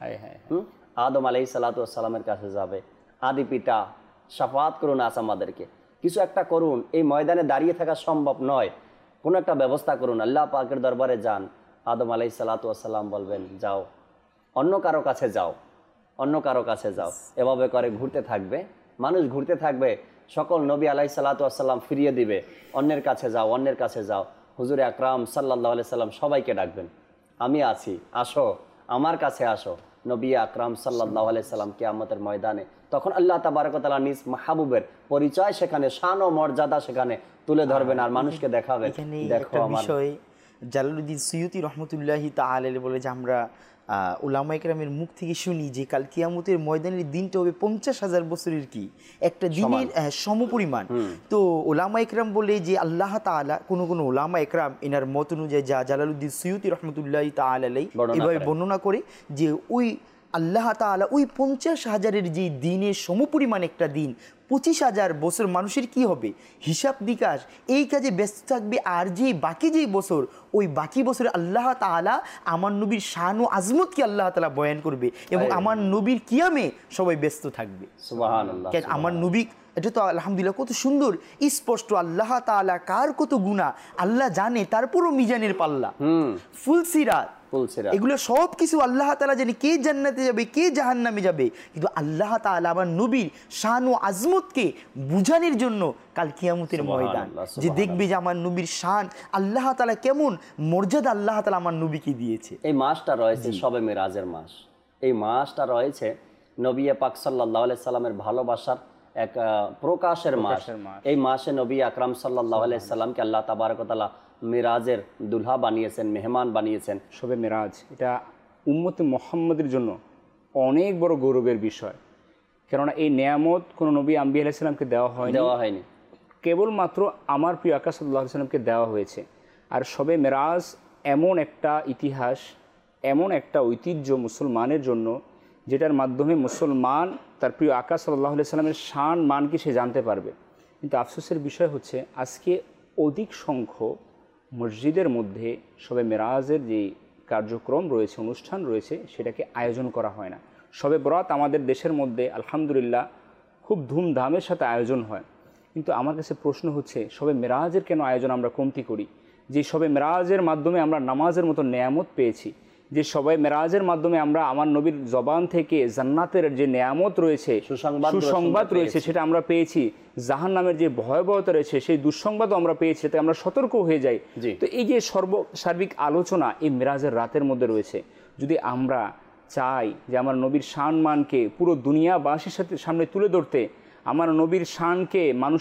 আদম আলাইহিস সালাতু ওয়াস সালামের কাছে যাবে, আদি পিতা শাফাত করুন আজ আমাদেরকে, কিছু একটা করুন, এই ময়দানে দাঁড়িয়ে থাকা সম্ভব নয়, কোনো একটা ব্যবস্থা করুন। আল্লাহ পাকের দরবারে যান, আদম আলাইহিস সালাতু ওয়াস সালাম বলবেন যাও, অন্য কারো কাছে যাও, অন্য কারো কাছে যাও। এভাবে করে ঘুরতে থাকবে মানুষ, ঘুরতে থাকবে, সকল নবী আলাইহিস সালাতু ওয়াস সালাম ফিরিয়ে দিবে, অন্যের কাছে যাও, অন্যের কাছে যাও। হুজুরে আকরাম সাল্লাল্লাহু আলাইহি সাল্লাম সবাইকে ডাকবেন, আমি আছি, আসো আমার কাছে আসো। নবী আকরাম সাল্লাল্লাহু আলাইহি সাল্লাম কিয়ামতের ময়দানে তখন আল্লাহ তাবারক ওয়া তাআলা নিজ মাহবুবের পরিচয় সেখানে, শান ও মর্যাদা সেখানে তুলে ধরবেন আর মানুষকে দেখাবেন। দেখো আমার বিষয় জালালউদ্দিন সুয়ুতি রহমতুল্লাহি তাআলা বলে যে আমরা উলামায়ে কেরামের মুখ থেকে শুনি যে কাল কিয়ামতের ময়দানের দিনটা হবে 50,000 বছরের কি একটা দিনের সমপরিমাণ। তো উলামায়ে কেরাম বলে যে আল্লাহ তাআলা কোন কোন উলামায়ে কেরাম এনার মত অনুযায়ী যা জালালউদ্দিন সুয়ুতি রহমতুল্লাহি তাআলা এভাবে বর্ণনা করে যে ওই আল্লাহ তাআলা ওই 50,000-এর যে দিনের সমপরিমাণ একটা দিন, 25,000 বছর মানুষের কি হবে হিসাব বিকাশ, এই কাজে ব্যস্ত থাকবে। আর যে বাকি যেই বছর, ওই বাকি বছরে আল্লাহ তাআলা আমার নবীর শান ও আজমতকে আল্লাহ তাআলা বয়ান করবে এবং আমার নবীর কিয়ামে সবাই ব্যস্ত থাকবে। সুবহানাল্লাহ। কেন আমার নবী, এটা তো আলহামদুলিল্লাহ কত সুন্দর স্পষ্ট, আল্লাহ তাআলা কার কত গুনাহ আল্লাহ জানে, তারপরও মিজানের পাল্লা, ফুলসিরাত, এগুলো সব কিছু আল্লাহ তাআলা জানে কে জান্নাতে যাবে কে জাহান্নামে যাবে। কিন্তু আল্লাহ তাআলা আমার নবীর শান ও আজমতকে বুঝানোর জন্য কাল কিয়ামতের ময়দান যে দেখবে যে আমার নবীর শান আল্লাহ তাআলা কেমন মর্যাদা আল্লাহ তাআলা আমার নবীকে দিয়েছে। এই মাসটা রয়েছে শবে মেরাজের মাস, এই মাসটা রয়েছে নবী পাক সাল্লাল্লাহু আলাইহি সাল্লামের ভালোবাসার এক প্রকাশের মাস। এই মাসে নবী আকরাম সাল্লাল্লাহু আলাইহি সাল্লামকে আল্লাহ তাবারক ওয়া তাআলা মিরাজের দুলহা বানিয়েছেন, মেহমান বানিয়েছেন। শবে মেরাজ এটা উম্মতে মুহাম্মাদের জন্য অনেক বড় গৌরবের বিষয়, কেননা এই নিয়ামত কোনো নবী আম্বিয়া আলাইহিস সালামকে দেওয়া হয়নি, কেবলমাত্র আমার প্রিয় আকা সাল্লাল্লাহু আলাইহি সাল্লামকে দেওয়া হয়েছে। আর শবে মেরাজ এমন একটা ইতিহাস, এমন একটা ঐতিহ্য মুসলমানের জন্য, যেটার মাধ্যমে মুসলমান তার প্রিয় আকা সাল্লাল্লাহু আলাইহি সাল্লামের শান মান কি সে জানতে পারবে। কিন্তু আফসোসের বিষয় হচ্ছে আজকে অধিক সংখ্যক মসজিদের মধ্যে শবে মেরাজের যে কার্যক্রম রয়েছে, অনুষ্ঠান রয়েছে, সেটাকে আয়োজন করা হয় না। শবে বরাত আমাদের দেশের মধ্যে আলহামদুলিল্লাহ খুব ধুমধামের সাথে আয়োজন হয়, কিন্তু আমার কাছে প্রশ্ন হচ্ছে শবে মেরাজের কেন আয়োজন আমরা কমতি করি? যে শবে মেরাজের মাধ্যমে আমরা নামাজের মতো নেয়ামত পেয়েছি, যে শবে মেরাজের মাধ্যমে আমরা আমার নবীর জবান থেকে জান্নাতের যে নেয়ামত রয়েছে, সুসংবাদ রয়েছে, সেটা আমরা পেয়েছি। জাহান্নামের যে ভয়াবহতা রয়েছে সেই দুঃসংবাদও আমরা পেয়েছি, তাতে আমরা সতর্ক হয়ে যাই। তো এই যে সার্বিক আলোচনা এই মেরাজের রাতের মধ্যে রয়েছে, যদি আমরা চাই যে আমার নবীর শান মানকে পুরো দুনিয়াবাসীর সামনে তুলে ধরতে, আমার নবীর শানকে মানুষের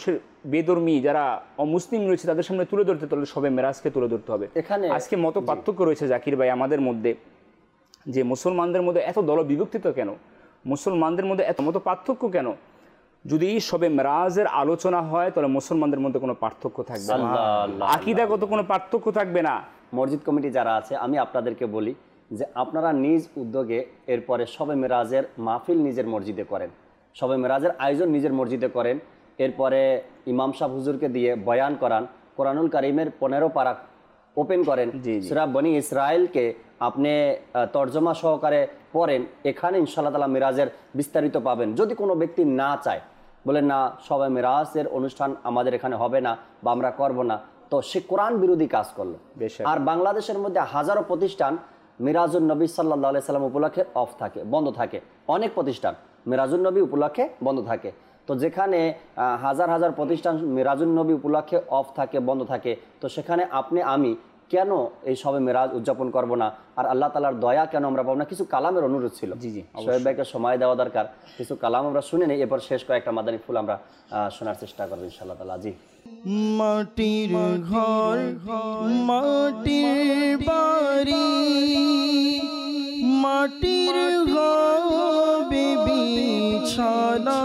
বেধর্মী যারা অমুসলিম রয়েছে তাদের সামনে তুলে ধরতে, তাহলে সবে মেরাজকে তুলে ধরতে হবে। এখানে আজকে মত পার্থক্য রয়েছে জাকির ভাই আমাদের মধ্যে, যে মুসলমানদের মধ্যে এত দল বিভক্তিত কেন, মুসলমানদের মধ্যে এত মত পার্থক্য কেন? যদি সবে মেরাজের আলোচনা হয় তাহলে মুসলমানদের মধ্যে কোনো পার্থক্য থাকবে না, আকীদাগত কোনো পার্থক্য থাকবে না। মসজিদ কমিটি যারা আছে, আমি আপনাদেরকে বলি যে আপনারা নিজ উদ্যোগে এরপরে শবে মেরাজের মাহফিল নিজের মসজিদে করেন, শবে মেরাজের আয়োজন নিজের মসজিদে করেন, এরপরে ইমাম সাহেব হুজুরকে দিয়ে বয়ান করান, কোরআনুল কারীমের 15 পারা ওপেন করেন, সূরা বনি ইসরাইলকে আপনি তর্জমা সহকারে পড়েন, এখানে ইনশাআল্লাহ তাআলা মেরাজের বিস্তারিত পাবেন। যদি কোনো ব্যক্তি না চায়, বলেন না শবে মেরাজের অনুষ্ঠান আমাদের এখানে হবে না বা আমরা করব না, তো সে কোরআন বিরোধী কাজ করলো। আর বাংলাদেশের মধ্যে হাজারো প্রতিষ্ঠান মিরাজুন নবী সাল্লাল্লাহু আলাইহি সাল্লাম উপলক্ষে অফ থাকে, বন্ধ থাকে, অনেক প্রতিষ্ঠান মিরাজুন নবী উপলক্ষে বন্ধ থাকে। তো যেখানে হাজার হাজার প্রতিষ্ঠান মিরাজুন নবী উপলক্ষে অফ থাকে, বন্ধ থাকে, তো সেখানে আপনি আমি কেন এই শবে মেরাজ উদযাপন করব না? আর আল্লাহ তাআলার দয়া কেন আমরা পাবো না? কিছু কালামের অনুরোধ ছিল। সোহেব ভাইকে সময় দেওয়া দরকার, কিছু কালাম আমরা শুনে নেই, এরপর শেষ কয়েকটা মাদানী ফুল আমরা শোনার চেষ্টা করবো ইনশাআল্লাহ তাআলা। জি। মাটির ঘর মাটির বাড়ি, মাটির হবে বিছানা,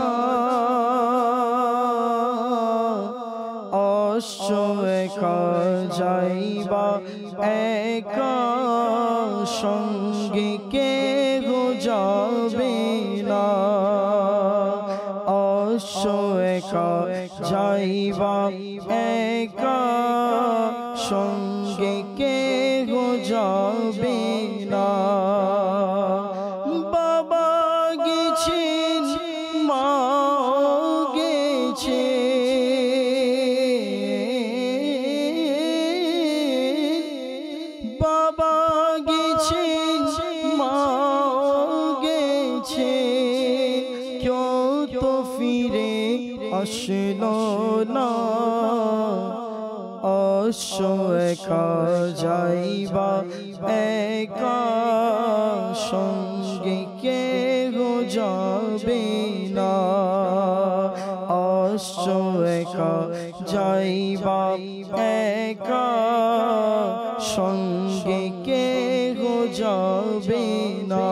একা যাইবা একা সঙ্গে কেহ যাবে না, একা যাইবা একা সঙ্গে কেহ যাবে না। বাবা গেছেন মা গেছে, বাবা গেছেন মা গেছে, কেউ তো ফিরে আসলো না, একা যাইবা একা সঙ্গে কেহ যাবে না, একা যাইবা একা সঙ্গে কেহ যাবে না।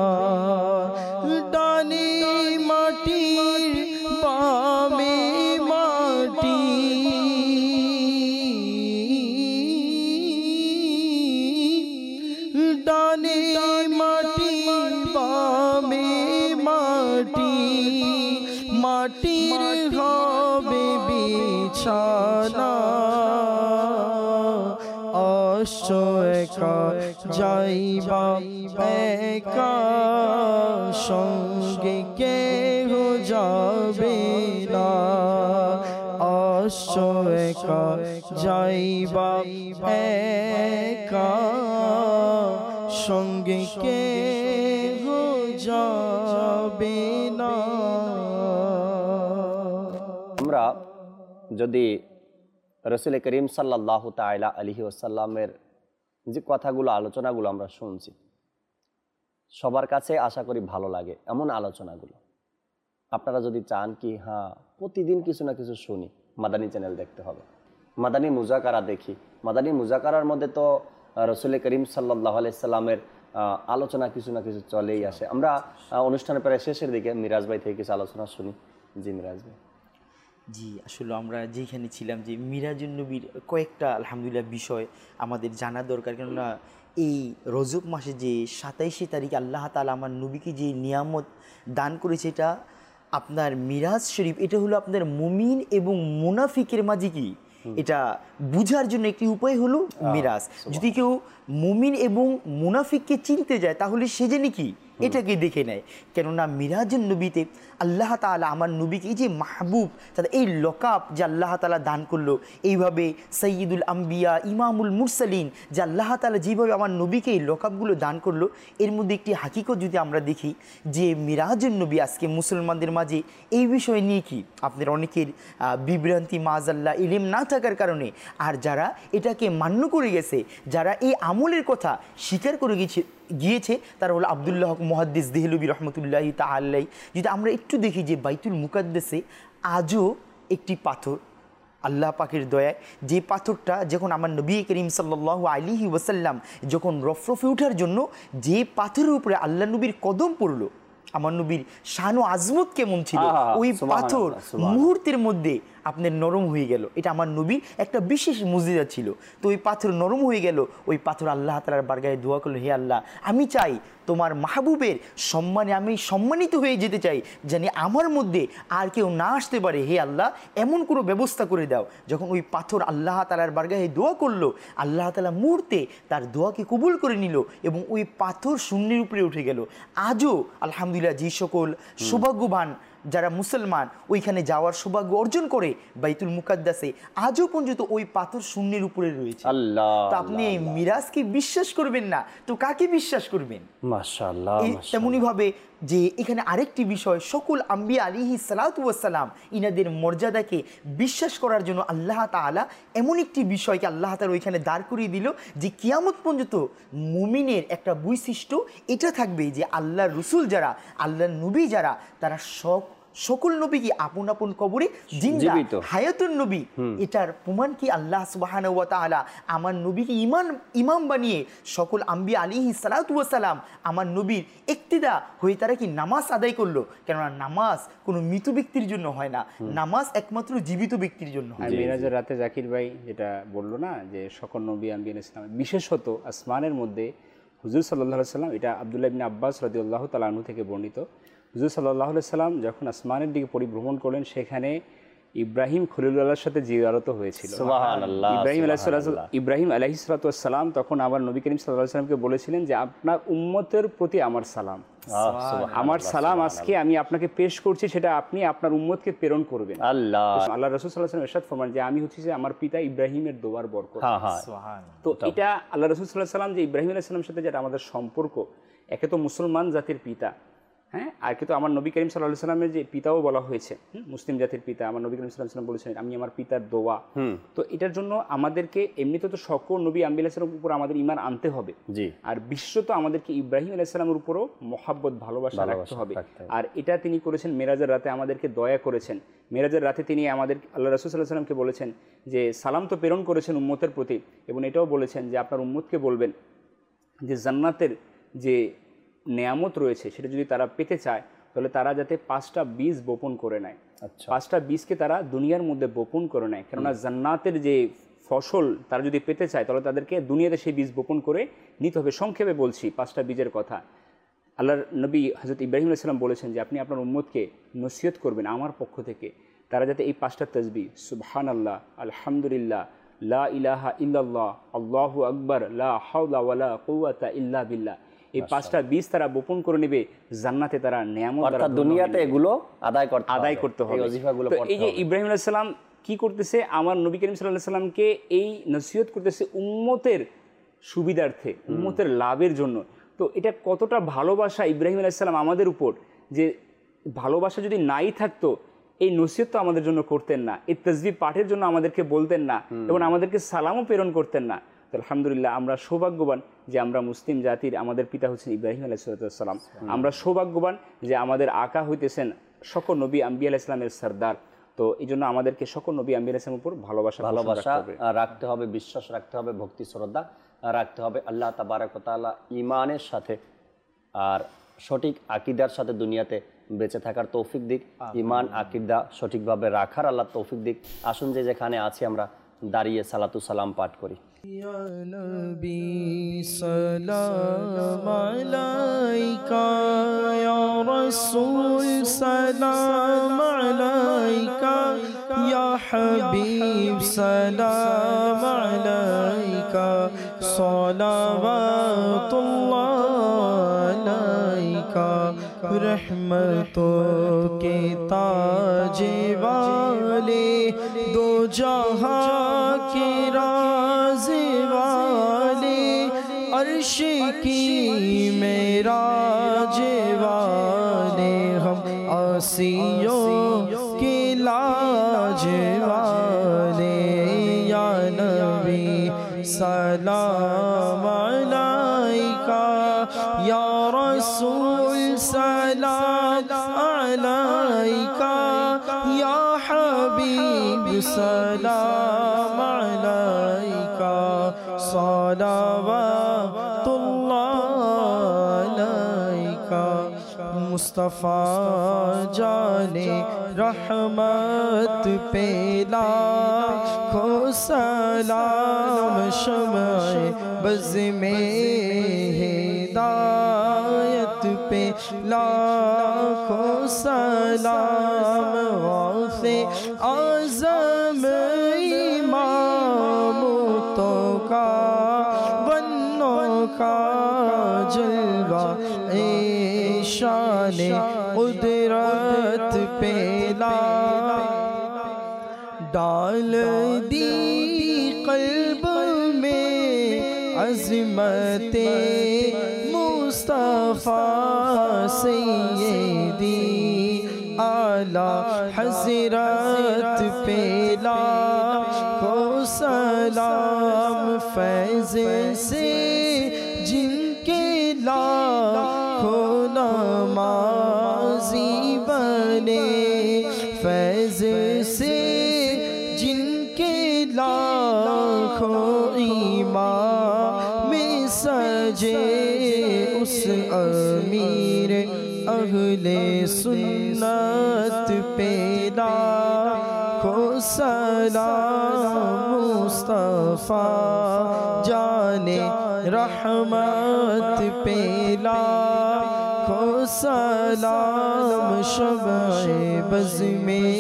ডানে মাটি বামে মাটি, ডানে মাটি বামে মাটি, মাটির হবে বিছানা, একা যাইবা একা সঙ্গে কেহ যাবে না, একা যাইবা একা সঙ্গে কেহ যাবে না। আমরা যদি রাসূল করিম সাল্লাল্লাহু তাআলা আলাইহি ওয়াসাল্লামের যে কথাগুলো আলোচনাগুলো আমরা শুনছি, সবার কাছে আশা করি ভালো লাগে এমন আলোচনাগুলো। আপনারা যদি চান কি হ্যাঁ প্রতিদিন কিছু না কিছু শুনি, মাদানী চ্যানেল দেখতে হবে, মাদানী মুজাকারা দেখি। মাদানী মুজাকারার মধ্যে তো রাসূল করিম সাল্লাল্লাহু আলাইহি সাল্লামের আলোচনা কিছু না কিছু চলেই আসে। আমরা অনুষ্ঠানের প্রায় শেষের দিকে মিরাজ ভাই থেকে কিছু আলোচনা শুনি। জি মিরাজ ভাই। জি, আসলে আমরা যেখানে ছিলাম যে মিরাজুন নবীর কয়েকটা আলহামদুলিল্লাহ বিষয় আমাদের জানা দরকার, কেননা এই রজব মাসে যে 27 তারিখ আল্লাহ তাআলা আমার নবীকে যে নিয়ামত দান করেছে, এটা আপনার মিরাজ শরীফ, এটা হলো আপনার মুমিন এবং মুনাফিকের মাঝে কি এটা বুঝার জন্য একটি উপায় হলো মিরাজ। যদি কেউ মুমিন এবং মুনাফিককে চিনতে যায় তাহলে সে জানে কি এটাকে দেখে নেয়, কেননা মিরাজুন নবীতে আল্লাহ তাআলা আমার নবীকে এই যে মাহবুব, তাদের এই লকাব যে আল্লাহ তাআলা দান করলো, এইভাবে সৈয়দুল আম্বিয়া ইমামুল মুরসালিন যে আল্লাহ তাআলা যেভাবে আমার নবীকে এই লকাবগুলো দান করলো, এর মধ্যে একটি হাকিকত যদি আমরা দেখি যে মিরাজুন নবী আজকে মুসলমানদের মাঝে এই বিষয় নিয়ে কি আপনার অনেকের বিভ্রান্তি মাযাল্লাহ ইলম না থাকার কারণে, আর যারা এটাকে মান্য করে গেছে, যারা এই আমলের কথা স্বীকার করে গিয়েছে তারা হলো আব্দুল্লাহ হক মুহাদ্দিস দেহলভী রহমতুল্লাহি তাআলা আলাইহি। যদি আমরা একটু দেখি যে বাইতুল মুকাদ্দাসে আজও একটি পাথর আল্লাহ পাকের দয়ায় যে পাথরটা যখন আমার নবী করিম সাল্লাল্লাহু আলাইহি ওয়াসাল্লাম যখন রফরফে ওঠার জন্য যে পাথরের উপরে আল্লাহ নবীর কদম পড়লো, আমার নবীর শান ও আজমত কেমন ছিল, ওই পাথর মুহূর্তের মধ্যে আপনার নরম হয়ে গেল। এটা আমার নবীর একটা বিশেষ মুজিজা ছিল। তো ওই পাথর নরম হয়ে গেল, ওই পাথর আল্লাহ তাআলার বারগাহে দোয়া করলো, হে আল্লাহ, আমি চাই তোমার মাহবুবের সম্মানে আমি সম্মানিত হয়ে যেতে চাই, জানি আমার মধ্যে আর কেউ না আসতে পারে। হে আল্লাহ, এমন কোনো ব্যবস্থা করে দাও। যখন ওই পাথর আল্লাহ তাআলার বারগাহে দোয়া করলো, আল্লাহ তাআলা মুহূর্তে তার দোয়াকে কবুল করে নিল এবং ওই পাথর শূন্যের উপরে উঠে গেল। আজও আলহামদুলিল্লাহ যে সকল সৌভাগ্যবান যারা মুসলমান ওইখানে যাওয়ার সৌভাগ্য অর্জন করে বাইতুল মুকাদ্দাসে, আজও পর্যন্ত ওই পাথর শূন্যের উপরে রয়েছে। আল্লাহ, তো আপনি এই মিরাজকে বিশ্বাস করবেন না তো কাকে বিশ্বাস করবেন? মাশাআল্লাহ। তেমনি ভাবে যে এখানে আরেকটি বিষয়, সকল আম্বিয়া আলাইহিস সালাতু ওয়াস সালাম ইনাদের মর্যাদাকে বিশ্বাস করার জন্য আল্লাহ তাআলা এমন একটি বিষয়কে আল্লাহ তাআলা ওইখানে দাঁড় করিয়ে দিল যে কিয়ামত পর্যন্ত মুমিনের একটা বৈশিষ্ট্য এটা থাকবে যে আল্লাহর রাসূল যারা, আল্লাহর নবী যারা, তারা সকল নবী কি আপন আপন কবরে জিন্দা হায়াতুন নবী। এটার প্রমাণ কি আল্লাহ সুবহানাহু ওয়া তাআলা আমার নবীকে ইমাম বানিয়ে সকল আম্বিয়া আলাইহিস সালাতু ওয়াস সালাম আমার নবীর ইক্তিদা হয়ে তারা কি নামাজ আদায় করলো। কেননা নামাজ কোনো মৃত ব্যক্তির জন্য হয় না, নামাজ একমাত্র জীবিত ব্যক্তির জন্য হয়। মিরাজের রাতে জাকির ভাই যেটা বললো না যে সকল নবী আম্বিয়া ইসলাম, বিশেষত আসমানের মধ্যে হুজুর সাল্লাল্লাহু আলাইহি সাল্লাম, এটা আব্দুল্লাহ ইবনে আব্বাস রাদিয়াল্লাহু তাআলা আনহু থেকে বর্ণিত, হুজুর সাল্লাল্লাহু আলাইহি সাল্লাম যখন আসমানের দিকে পরিভ্রমণ করলেন সেখানে ইব্রাহিম খলিলুল্লাহর সাথে জিয়ারত হয়েছিল। সুবহানাল্লাহ। ইব্রাহিম আলাইহিস সালাতু ওয়াস সালাম তখন আমার নবী করিম সাল্লাল্লাহু আলাইহি সাল্লামকে বলেছিলেন যে আপনার উম্মতের প্রতি আমার সালাম, আমার সালাম আজকে আমি আপনাকে পেশ করছি, সেটা আপনি আপনার উম্মতকে প্রেরণ করবেন। আল্লাহ রাসূল সাল্লাল্লাহু আলাইহি ওয়াসাল্লাম ইরশাদ ফরমান যে আমি হচ্ছি যে আমার পিতা ইব্রাহিমের দোয়ার বরকত। তো এটা আল্লাহ রাসূল সাল্লাল্লাহু আলাইহি ওয়াসাল্লাম যে ইব্রাহিম আলাইহিস সালামের সাথে যেটা আমাদের সম্পর্ক, একে তো মুসলমান জাতির পিতা, হ্যাঁ, আর কিন্তু আমার নবী করিম সাল্লাল্লাহু আলাইহি সাল্লামের যে পিতাও বলা হয়েছে, মুসলিম জাতির পিতা, আমার নবী করিম সাল্লাল্লাহু আলাইহি সাল্লাম বলেছেন আমি আমার পিতার দোয়া। তো এটার জন্য আমাদেরকে এমনিতে তো সকল নবী আম্বিয়া আলাইহিস সালামের উপর আমাদের ঈমান আনতে হবে, আর বিশেষত আমাদেরকে ইব্রাহিম আলাইহিস সালামের উপরও মহব্বত ভালোবাসা রাখতে হবে। আর এটা তিনি করেছেন মেরাজের রাতে, আমাদেরকে দয়া করেছেন। মেরাজের রাতে তিনি আমাদের আল্লাহ রাসূল সাল্লাল্লাহু আলাইহি সাল্লামকে বলেছেন যে সালাম তো প্রেরণ করেছেন উম্মতের প্রতি, এবং এটাও বলেছেন যে আপনার উম্মতকে বলবেন যে জান্নাতের যে নেয়ামত রয়েছে সেটা যদি তারা পেতে চায় তাহলে তারা যাতে 5টা বীজ বপন করে নেয়। 5টা বীজকে তারা দুনিয়ার মধ্যে বপন করে নেয়, কেননা জান্নাতের যে ফসল তারা যদি পেতে চায় তাহলে তাদেরকে দুনিয়াতে সেই বীজ বপন করে নিতে হবে। সংক্ষেপে বলছি 5টা বীজের কথা। আল্লাহর নবী হযরত ইব্রাহিম আলাইহিস সালাম বলেছেন যে আপনি আপনার উম্মতকে নসিহত করবেন আমার পক্ষ থেকে, তারা যাতে এই 5টা তাসবিহ সুবহানাল্লাহ, আলহামদুলিল্লাহ, লা ইলাহা ইল্লাল্লাহ, আল্লাহু আকবার, লা হাওলা ওয়ালা কুওয়াতা ইল্লা বিল্লাহ, এই 5টা বীজ তারা বপন করে নেবে, জান্নাতে তারা নিয়ামত দ্বারা দুনিয়াতে এগুলো আদায় করতে হবে। তো এই যে ইব্রাহিম আলাইহিস সালাম কি করতেছে, আমার নবী করিম সাল্লাল্লাহু আলাইহি সাল্লামকে এই নসিহত করতেছে উম্মতের সুবিধার্থে, উম্মতের লাভের জন্য। তো এটা কতটা ভালোবাসা ইব্রাহিম আলাইহিস সালাম আমাদের উপর, যে ভালোবাসা যদি নাই থাকতো এই নসিহত তো আমাদের জন্য করতেন না, এই তাসবিহ পাঠের জন্য আমাদেরকে বলতেন না, এবং আমাদেরকে সালামও প্রেরণ করতেন না। তো আলহামদুলিল্লাহ আমরা সৌভাগ্যবান যে আমরা মুসলিম জাতির, আমাদের পিতা হচ্ছেন ইব্রাহিম আলাইহিস সালাম, আমরা সৌভাগ্যবান যে আমাদের আকা হইতেছেন সকল নবী আম্বিয়া আলাইহিস সালামের সরদার। তো এই জন্য আমাদেরকে সকল নবী আম্বিয়া আলাইহিস সালামের উপর ভালোবাসা রাখতে হবে, বিশ্বাস রাখতে হবে, ভক্তি শ্রদ্ধা রাখতে হবে আল্লাহ তাবারক ওয়া তাআলা ঈমানের সাথে আর সঠিক আকীদার সাথে দুনিয়াতে বেঁচে থাকার তৌফিক দিক, ঈমান আকীদা সঠিকভাবে রাখার আল্লাহ তৌফিক দিক। আসুন যে যেখানে আছি আমরা দাঁড়িয়ে সালাতু সালাম পাঠ করি। ইয়া নবী সালাম আলাইকা, ইয়া রাসূল সালাম আলাইকা, ইয়া হাবিব সালাম আলাইকা, সালাওয়াতুল্লাহ আলাইকা, रहमतों के ताज वाले, दो जहां के राज वाले, अर्श की मेराज वाले, हम आसियों के लाज वाले, या नबी सलाम अलैका, या रसूल सलाम अलैका, या हबीब सलाम अलैका सलावतुल्लाह अलैका मुस्तफ़ा जाने रहमत पे लाखों सलाम शम्ए बज़ में हिदायत पे लाखों सलाम गौसे आज़म इमाम तो का बन्नों का जलवा शान कुदरत पे डाल दी क़ल्ब में अज़मते मुस्तफ़ा सय्यदी आला हज़रत पे लाखों सलाम फैज़ से जिनके लाखों नमाज़ी बने फैज़ से जिनके लाखों ईमान में सजे उस अमीर अहले सुन्नत पे लाखों सलाम मुस्तफ़ा जाने रहमत पे लाखों सलाम शम्ए बज़ में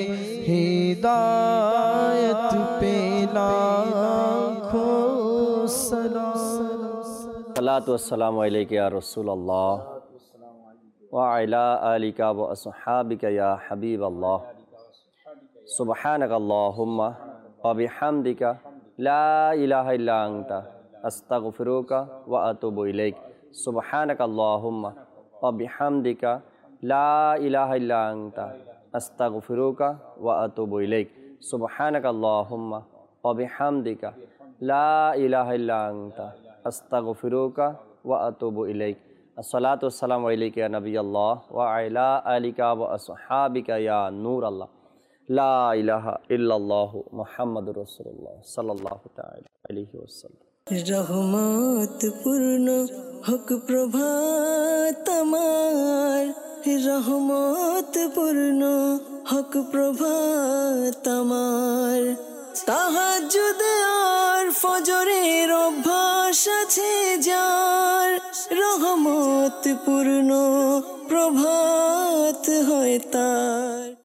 हिदायत पे लाखों सलाम। सलातु वस्सलामु अलैका या रसूल अल्लाह व अला आलिका व अस्हाबिका या हबीब अल्लाह सुब्हानक अल्लाहुम्मा व बिहम्दिका ला इलाहा इल्ला अंता अस्तगफिरुका व अतूबु इलैक सुब्हानक अल्लाहुम्मा व बिहम्दिका ला इलाहा इल्ला अंता अस्तगफिरुका व अतूबु इलैक सुब्हानक अल्लाहुम्मा व बिहम्दिका ला इलाहा इल्ला अंता अस्तगफिरुका व अतूबु इलैक अस्सलातु वस्सलामु अलैका या नबी अल्लाह व अला आलिका व अस्हाबिका या नूर अल्लाह ला इलाहा इल्लल्लाह मुहम्मदुर रसूलुल्लाह सल्लल्लाहु ताला अलैहि वसल्लम। रहमत पूर्ण हक प्रभात আমার रहमत पूर्ण हक प्रभात আমার তাহাজ্জুদ আর ফজরের অভ্যাস আছে যার রহমত পূর্ণ প্রভাত হয় তার।